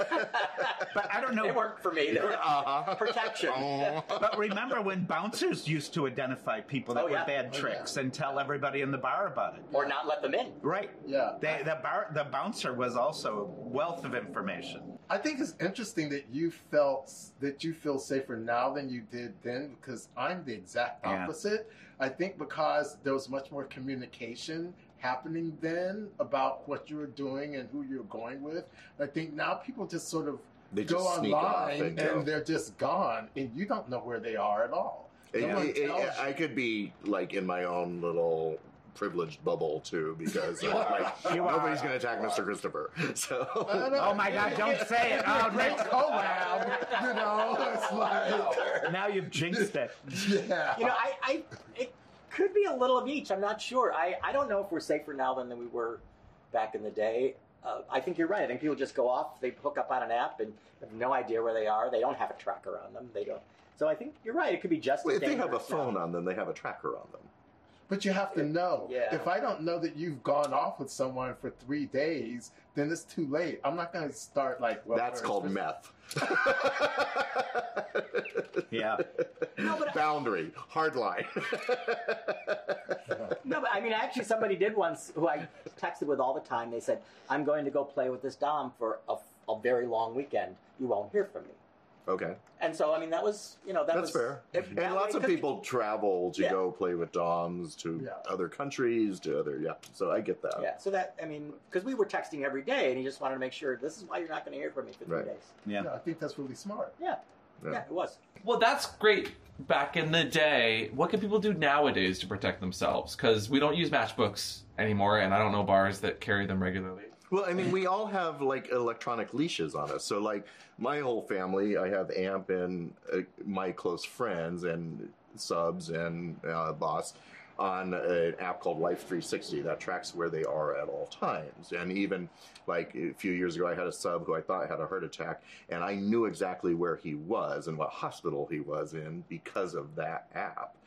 But I don't know. they weren't for me. They were Uh-huh. protection. But remember when bouncers used to identify people that Oh, were yeah. bad Oh, tricks and tell everybody in the bar about it? Or not let them in. Right. Yeah. They, the bar, the bouncer was also a wealth of information. I think it's interesting that you felt that you feel safer now than you did then, because I'm the exact Yeah. opposite. I think because there was much more communication happening then about what you were doing and who you were going with. I think now people just sort of They go just sneak off online and and, go. they're just gone, and you don't know where they are at all. It- No one it- it- tells you. I could be like in my own little privileged bubble too, because uh, like, You are. nobody's going to attack Mister Christopher. So I don't know. Oh my God, don't say it. Oh, Great next. collab, you know, it's like, Now you've jinxed it. yeah. You know, I, I, it could be a little of each. I'm not sure. I, I don't know if we're safer now than, than we were back in the day. Uh, I think you're right. I think people just go off, they hook up on an app and have no idea where they are. They don't have a tracker on them. They don't. So I think you're right. It could be just well, as if they have a dangerous now. phone on them, they have a tracker on them. But you have to know. Yeah. If I don't know that you've gone off with someone for three days, then it's too late. I'm not going to start like. Well, That's first- called meth. Yeah. No, but Boundary, hard line. No, but I mean, actually, somebody did once who I texted with all the time. They said, I'm going to go play with this Dom for a, a very long weekend. You won't hear from me. Okay, And so, I mean, that was, you know, that that's was. fair. if- And that lots way- of 'cause people travel to Yeah. go play with Doms to Yeah. other countries, to other yeah. So I get that. Yeah, so that, I mean, because we were texting every day, and he just wanted to make sure this is why you're not going to hear from me for three Right. days. Yeah. Yeah, I think that's really smart. Yeah. Yeah. yeah, it was. Well, that's great back in the day. What can people do nowadays to protect themselves? Because we don't use matchbooks anymore, and I don't know bars that carry them regularly. Well, I mean, we all have like electronic leashes on us. So, like my whole family, I have Amp and uh, my close friends and subs and uh, boss on an app called Life three sixty that tracks where they are at all times. And even like a few years ago, I had a sub who I thought had a heart attack, and I knew exactly where he was and what hospital he was in because of that app.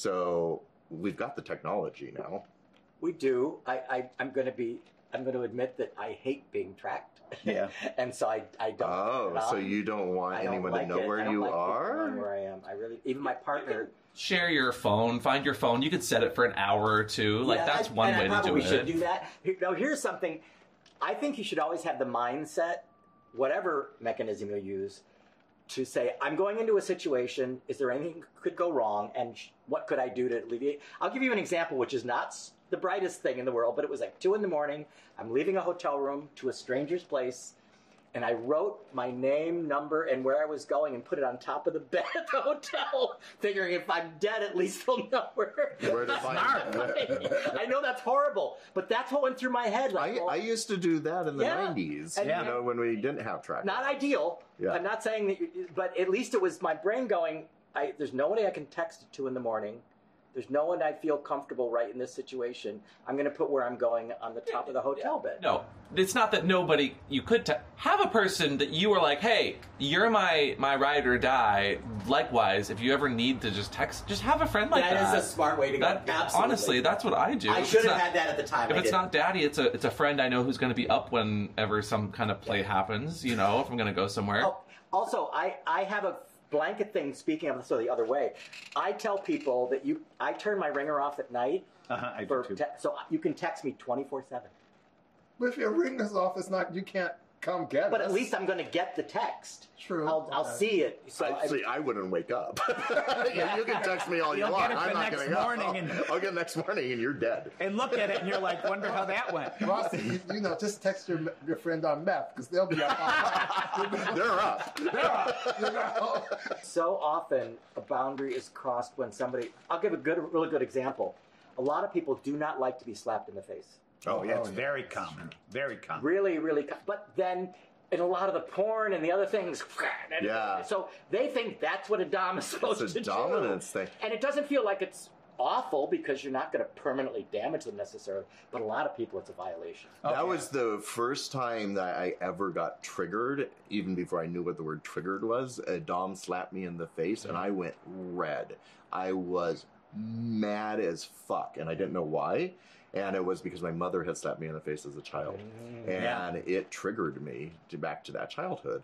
So we've got the technology now. We do. I, I, I'm going to be, I'm going to admit that I hate being tracked. Yeah. and so I, I don't. Oh, turn it so on. you don't want I don't anyone like to know it. where I don't you like people are? knowing where I am. I really, even my partner. Share your phone. Find your phone. You could set it for an hour or two. Like Yeah, that's I- one and way I to do probably it. should do that. Here- Now, here's something. I think you should always have the mindset, whatever mechanism you use, to say, I'm going into a situation. Is there anything that could go wrong? And sh- what could I do to alleviate? I'll give you an example, which is not s- the brightest thing in the world, but it was like two in the morning. I'm leaving a hotel room to a stranger's place. And I wrote my name, number, and where I was going and put it on top of the bed at the hotel, figuring if I'm dead, at least they'll know where. Where to find me. I know that's horrible, but that's what went through my head. Like, I, well, I used to do that in the Yeah. nineties, And- you know, when we didn't have track. not ideal. Yeah. I'm not saying that, you, but at least it was my brain going, I, there's nobody I can text at two in the morning. There's no one I feel comfortable right in this situation. I'm going to put where I'm going on the top of the hotel bed. No, it's not that nobody. You could t- have a person that you are like, hey, you're my my ride or die. Likewise, if you ever need to just text, just have a friend like that. That is a smart way to go. That- Absolutely. Honestly, that's what I do. I If should it's have not- had that at the time. If I it's didn't. not daddy, it's a it's a friend I know who's going to be up whenever some kind of play happens. You know, if I'm going to go somewhere. Oh, also, I, I have a blanket thing, speaking of so the other way, I tell people that you, I turn my ringer off at night, Uh-huh, I do for too. te- so you can text me twenty-four seven. But if your ringer's off, it's not. You can't come get But us. at least I'm going to get the text. True. I'll, I'll Okay. see it. So I, I- see, I wouldn't wake up. Yeah, you can text me all you You'll want. get it I'm the not next getting up. morning and- I'll get it next morning and you're dead. And look at it, and you're like, wonder how that went. Rossi, you, you know, just text your your friend on meth because they'll be up all night. They're up. They're up. You know. so often a boundary is crossed when somebody. I'll give a good, really good example. A lot of people do not like to be slapped in the face. Oh, yeah, it's Oh, yeah. very common. Very common. Really, really. co- But then, in a lot of the porn and the other things, and- Yeah. So they think that's what a dom is supposed It's a to do. dominance thing. And it doesn't feel like it's awful because you're not going to permanently damage them necessarily. But a lot of people, it's a violation. Oh, that yeah. was the first time that I ever got triggered, even before I knew what the word triggered was. A dom slapped me in the face and I went red. I was mad as fuck and I didn't know why. And it was because my mother had slapped me in the face as a child. Mm, And it triggered me to back to that childhood.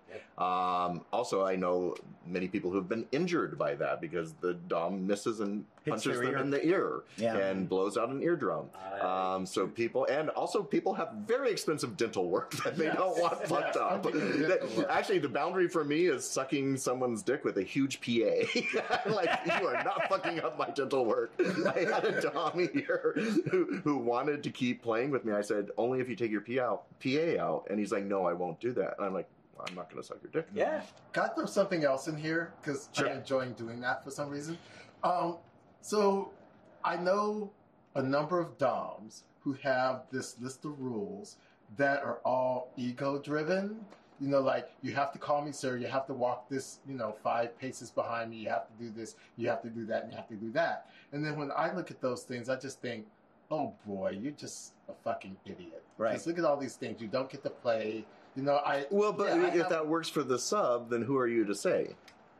Um, also, I know many people who've been injured by that because the dom misses and Hits punches their them ear. in the ear Yeah. and blows out an eardrum. I- Um, so people, and also people have very expensive dental work that they Yes. don't want fucked Yes, up. I'm thinking dental That- work. actually, the boundary for me is sucking someone's dick with a huge P A. Like, you are not fucking up my dental work. I had a dom here who, who wanted to keep playing with me. I said, only if you take your P out, P A out. And he's like, no, I won't do that. And I'm like, well, I'm not going to suck your dick. Yeah. Can I throw something else in here? Because Sure. I'm enjoying doing that for some reason. Um, so I know a number of doms who have this list of rules that are all ego driven. You know, like, you have to call me sir, you have to walk this, you know, five paces behind me, you have to do this, you have to do that, and you have to do that. And then when I look at those things, I just think, oh boy, you're just a fucking idiot. Right. Just look at all these things. You don't get to play. You know, I. Well, but yeah, I if have- that works for the sub, then who are you to say?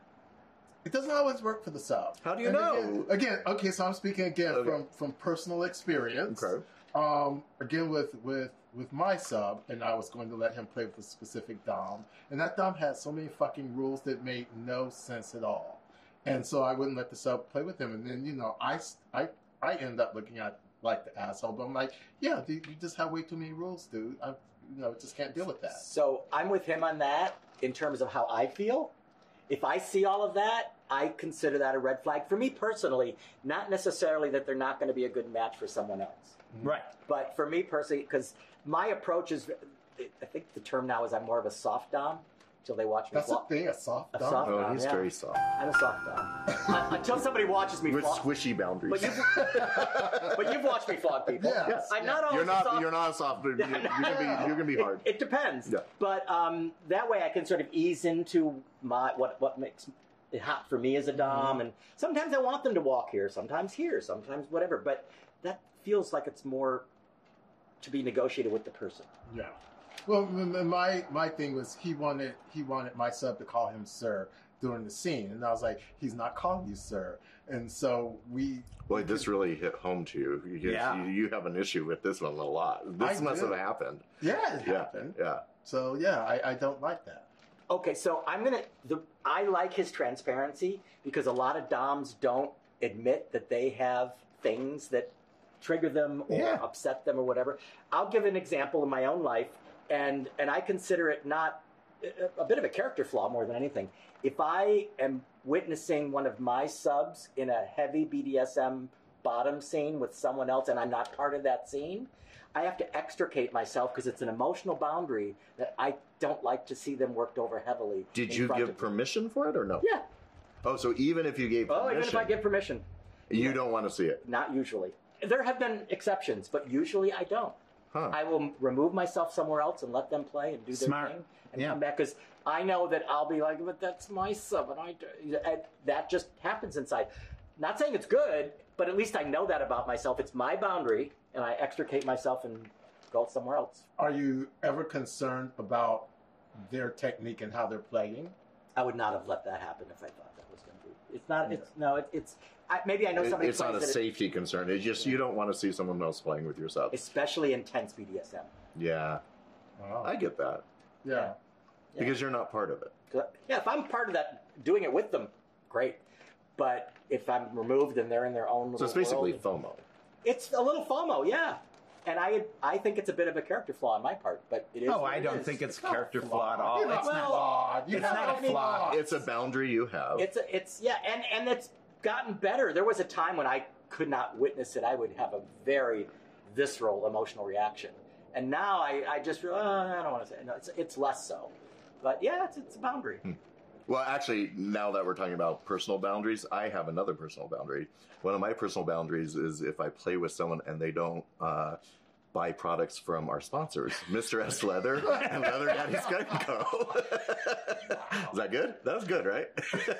It doesn't always work for the sub. How do you And know? Again, again, okay, so I'm speaking again Okay. from, from personal experience. Okay. Um, again, with, with, with my sub, and I was going to let him play with a specific dom, and that dom had so many fucking rules that made no sense at all. And so I wouldn't let the sub play with him. And then, you know, I, I, I end up looking at like the asshole, but I'm like, yeah, dude, you just have way too many rules, dude. I, you know, just can't deal with that. So I'm with him on that in terms of how I feel. If I see all of that, I consider that a red flag for me personally. Not necessarily that they're not going to be a good match for someone else, Right. but for me personally, because my approach is, I think the term now is I'm more of a soft dom. Until they watch me That's the flop. thing, a soft A dom. soft- Oh, he's yeah. very soft. I'm a soft dom. Uh, until somebody watches me With flog. squishy boundaries. But you've, but you've watched me flog people. Yeah. Yes. I'm not always You're a not. soft- You're not a soft. You're, you're gonna be. You're gonna be hard. It, it depends. Yeah. But um, that way I can sort of ease into my what what makes it hot for me as a dom, and sometimes I want them to walk here, sometimes here, sometimes whatever. But that feels like it's more to be negotiated with the person. Yeah. Well, m- m- my my thing was he wanted he wanted my sub to call him sir during the scene, and I was like, he's not calling you sir, and so we. Boy, this really hit home to you. You, Yeah. you, you have an issue with this one a lot. This I must do. have happened. Yeah, it Yeah. happened. Yeah. So yeah, I, I don't like that. Okay, so I'm gonna. The, I like his transparency because a lot of doms don't admit that they have things that trigger them or Yeah. upset them or whatever. I'll give an example in my own life, and and I consider it not a, a bit of a character flaw more than anything. If I am witnessing one of my subs in a heavy B D S M bottom scene with someone else, and I'm not part of that scene, I have to extricate myself because it's an emotional boundary that I don't like to see them worked over heavily. Did in you front give of me. permission for it or no? Yeah. Oh, so even if you gave Oh, permission, even if I give permission, you don't want to see it. not usually. There have been exceptions, but usually I don't. Huh. I will remove myself somewhere else and let them play and do their Smart. thing and Yeah. come back because I know that I'll be like, but that's my sub, and I do- and that just happens inside. Not saying it's good, but at least I know that about myself. It's my boundary, and I extricate myself and go somewhere else. Are you ever concerned about their technique and how they're playing? I would not have let that happen if I thought that was going to be. It's not. It's no. It, it's I, maybe I know It- somebody. it's not a plays it, safety concern. It's just you don't want to see someone else playing with yourself. especially intense B D S M. Yeah, Wow. I get that. yeah. Because you're not part of it. Yeah, if I'm part of that, doing it with them, great. But if I'm removed and they're in their own little So it's basically world, FOMO. it's a little FOMO, yeah. And I I think it's a bit of a character flaw on my part, but it is. Oh, what I it don't is. think it's a not character flawed. flaw at all. You're not It's not. flawed. You're it's not not a flaw. It's a boundary you have. It's a, it's yeah, and and it's gotten better. There was a time when I could not witness it. I would have a very visceral emotional reaction, and now I I just feel, oh, I don't want to say it. No, it's it's less so, but yeah, it's it's a boundary. Hmm. Well, actually, now that we're talking about personal boundaries, I have another personal boundary. One of my personal boundaries is if I play with someone and they don't uh, buy products from our sponsors, Mister S Leather and Leather Daddy Sky Co. Is that good? That was good, right?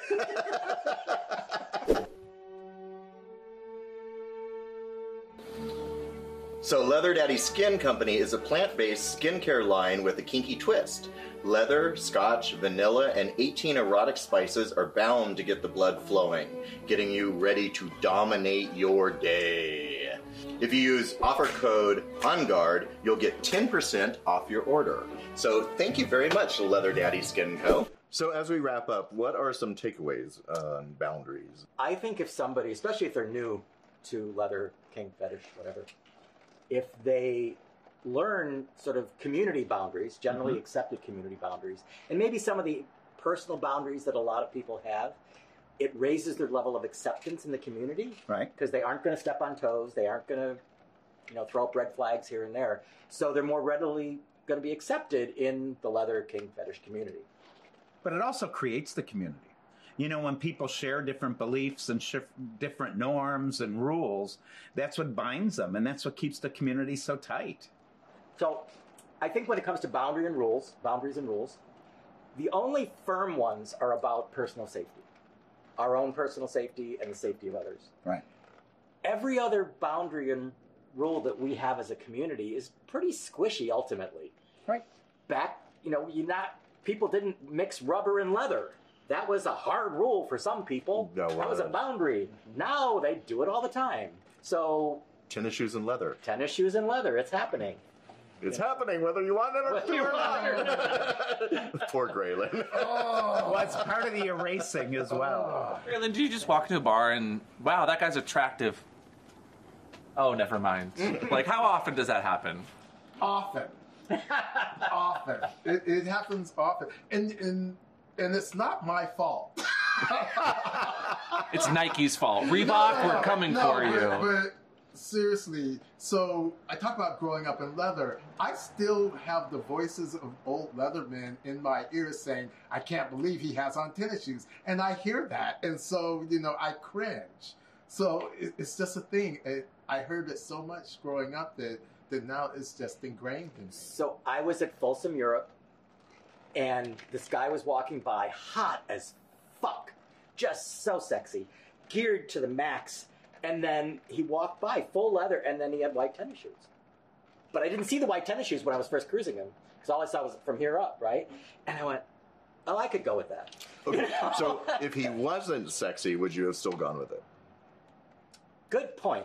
So Leather Daddy Skin Company is a plant-based skincare line with a kinky twist. Leather, scotch, vanilla, and eighteen erotic spices are bound to get the blood flowing, getting you ready to dominate your day. If you use offer code ONGUARD, you'll get ten percent off your order. So thank you very much, Leather Daddy Skin Co. So as we wrap up, what are some takeaways on boundaries? I think if somebody, especially if they're new to leather, kink, fetish, whatever, if they learn sort of community boundaries, generally mm-hmm. accepted community boundaries, and maybe some of the personal boundaries that a lot of people have, it raises their level of acceptance in the community. Right. Because they aren't going to step on toes. They aren't going to, you know, throw up red flags here and there. So they're more readily going to be accepted in the leather, kink, fetish community. But it also creates the community. You know, when people share different beliefs and shif- different norms and rules, that's what binds them, and that's what keeps the community so tight. So I think when it comes to boundary and rules, boundaries and rules, the only firm ones are about personal safety. Our own personal safety and the safety of others. Right. Every other boundary and rule that we have as a community is pretty squishy ultimately. Right. Back, you know, you not people didn't mix rubber and leather. That was a hard rule for some people. That That was a was. boundary. Now they do it all the time. So Tennis shoes and leather. tennis shoes and leather, it's happening. It's happening whether you want it or, Whether you or want not. Poor Graylin. Well, it's part of the erasing as well. Raylan, do you just walk to a bar and, wow, that guy's attractive? Oh, never mind. Like, how often does that happen? Often. often. It, it happens often. And, and, and it's not my fault. It's Nike's fault. Reebok, No, we're coming no, for but, you. But seriously, so I talk about growing up in leather. I still have the voices of old leathermen in my ears saying, I can't believe he has on tennis shoes. And I hear that. And so, you know, I cringe. So it, it's just a thing. It, I heard it so much growing up that, that now it's just ingrained in me. So I was at Folsom, Europe, and this guy was walking by, hot as fuck, just so sexy, geared to the max. And then he walked by, full leather, and then he had white tennis shoes. But I didn't see the white tennis shoes when I was first cruising him, because all I saw was from here up, right? And I went, oh, I could go with that. Okay, so if he wasn't sexy, would you have still gone with it? Good point.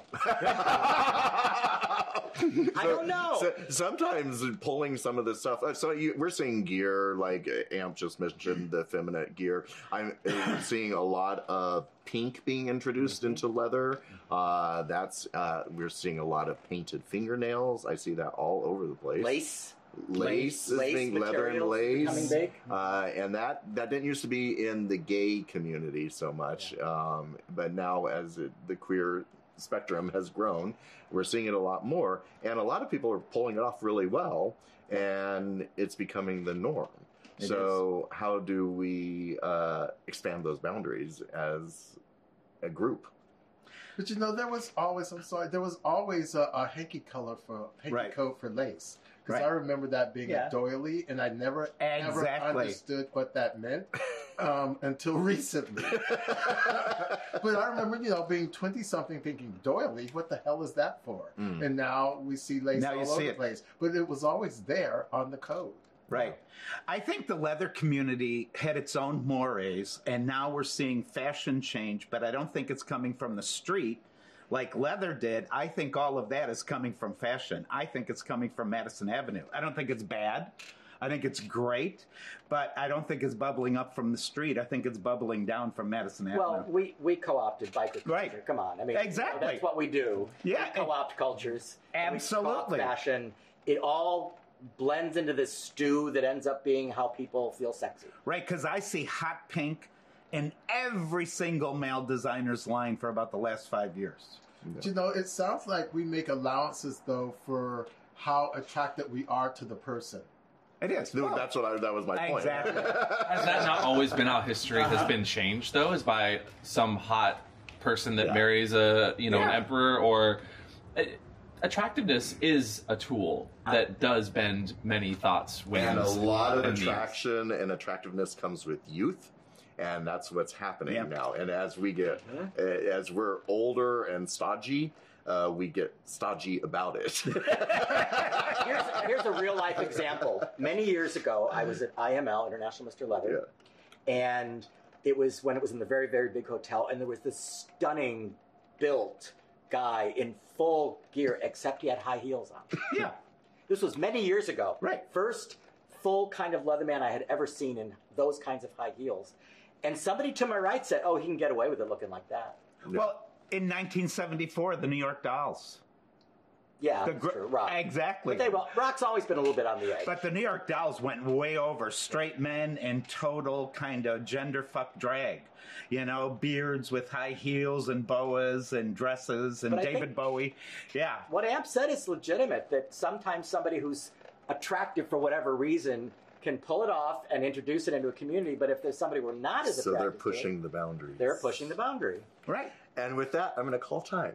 I don't know. So, sometimes pulling some of this stuff. uh, So you, we're seeing gear like uh, Amp just mentioned the feminine gear. I'm uh, seeing a lot of pink being introduced into leather. Uh, that's uh, we're seeing a lot of painted fingernails. I see that all over the place. Lace. Lace, is Lace being leather and materials becoming lace, big. uh, and that that didn't used to be in the gay community so much, um, but now as it, the queer spectrum has grown, we're seeing it a lot more, and a lot of people are pulling it off really well, and it's becoming the norm. It So how do we uh, expand those boundaries as a group? But you know, there was always, I'm sorry, there was always a, a hanky color for, hanky Right. coat for lace. Because Right. I remember that being Yeah. a doily, and I never ever Exactly. understood what that meant um, until recently. But I remember, you know, being twenty-something thinking, doily, what the hell is that for? Mm. And now we see lace Now you all see over the it. place. But it was always there on the code. Right. I think the leather community had its own mores, and now we're seeing fashion change, but I don't think it's coming from the street like leather did. I think all of that is coming from fashion. I think it's coming from Madison Avenue. I don't think it's bad. I think it's great, but I don't think it's bubbling up from the street. I think it's bubbling down from Madison Avenue. Well, we, we co-opted biker culture. Right. Come on. I mean, Exactly. that's what we do. Yeah, We co-opt cultures. and we Absolutely. co-opt fashion. It all blends into this stew that ends up being how people feel sexy. Right, because I see hot pink in every single male designer's line for about the last five years. You know, it sounds like we make allowances though for how attracted we are to the person. It is. Dude, that's what I, that was my point. Exactly. Has that not always been how history has been changed, though? Is by some hot person that Yeah. marries a you know an Yeah. emperor, or uh, attractiveness is a tool that does bend many thoughts, And winds, a lot of and needs. attraction and attractiveness comes with youth, and that's what's happening Yeah. now. And as we get, uh, as we're older and stodgy, uh, we get stodgy about it. Here's, here's a real life example. Many years ago, I was at I M L, International Mister Leather, and it was when it was in the very, very big hotel, and there was this stunning built guy in full gear, except he had high heels on. Yeah. This was many years ago. Right. First full kind of Leatherman I had ever seen in those kinds of high heels. And somebody to my right said, oh, he can get away with it looking like that. Well, in nineteen seventy-four, the New York Dolls. Yeah, The that's gr- true. Rock. Exactly. But they, well, Rock's always been a little bit on the edge. But the New York Dolls went way over straight men and total kind of gender fuck drag. You know, beards with high heels and boas and dresses and But I David think- Bowie. Yeah. What Amp said is legitimate, that sometimes somebody who's attractive for whatever reason can pull it off and introduce it into a community, but if there's somebody we're not as So attracted they're to, pushing the boundaries. they're pushing the boundary. Right. And with that, I'm going to call time.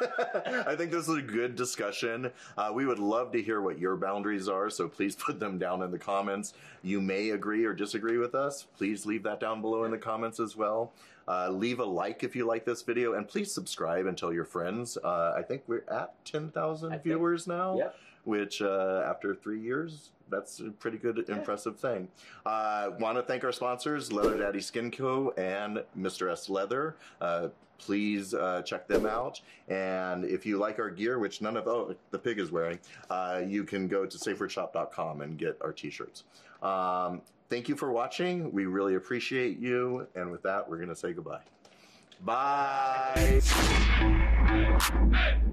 I think this is a good discussion. Uh, we would love to hear what your boundaries are, so please put them down in the comments. You may agree or disagree with us. Please leave that down below in the comments as well. Uh, leave a like if you like this video, and please subscribe and tell your friends. Uh, I think we're at ten thousand I think- viewers now, Yep. which uh, after three years, that's a pretty good, impressive thing. Uh, Want to thank our sponsors, Leather Daddy Skin Co. and Mister S Leather. Uh, please uh, check them out. And if you like our gear, which none of oh, the pig is wearing, uh, you can go to safe word shop dot com and get our t-shirts. Um, thank you for watching. We really appreciate you. And with that, we're going to say goodbye. Bye.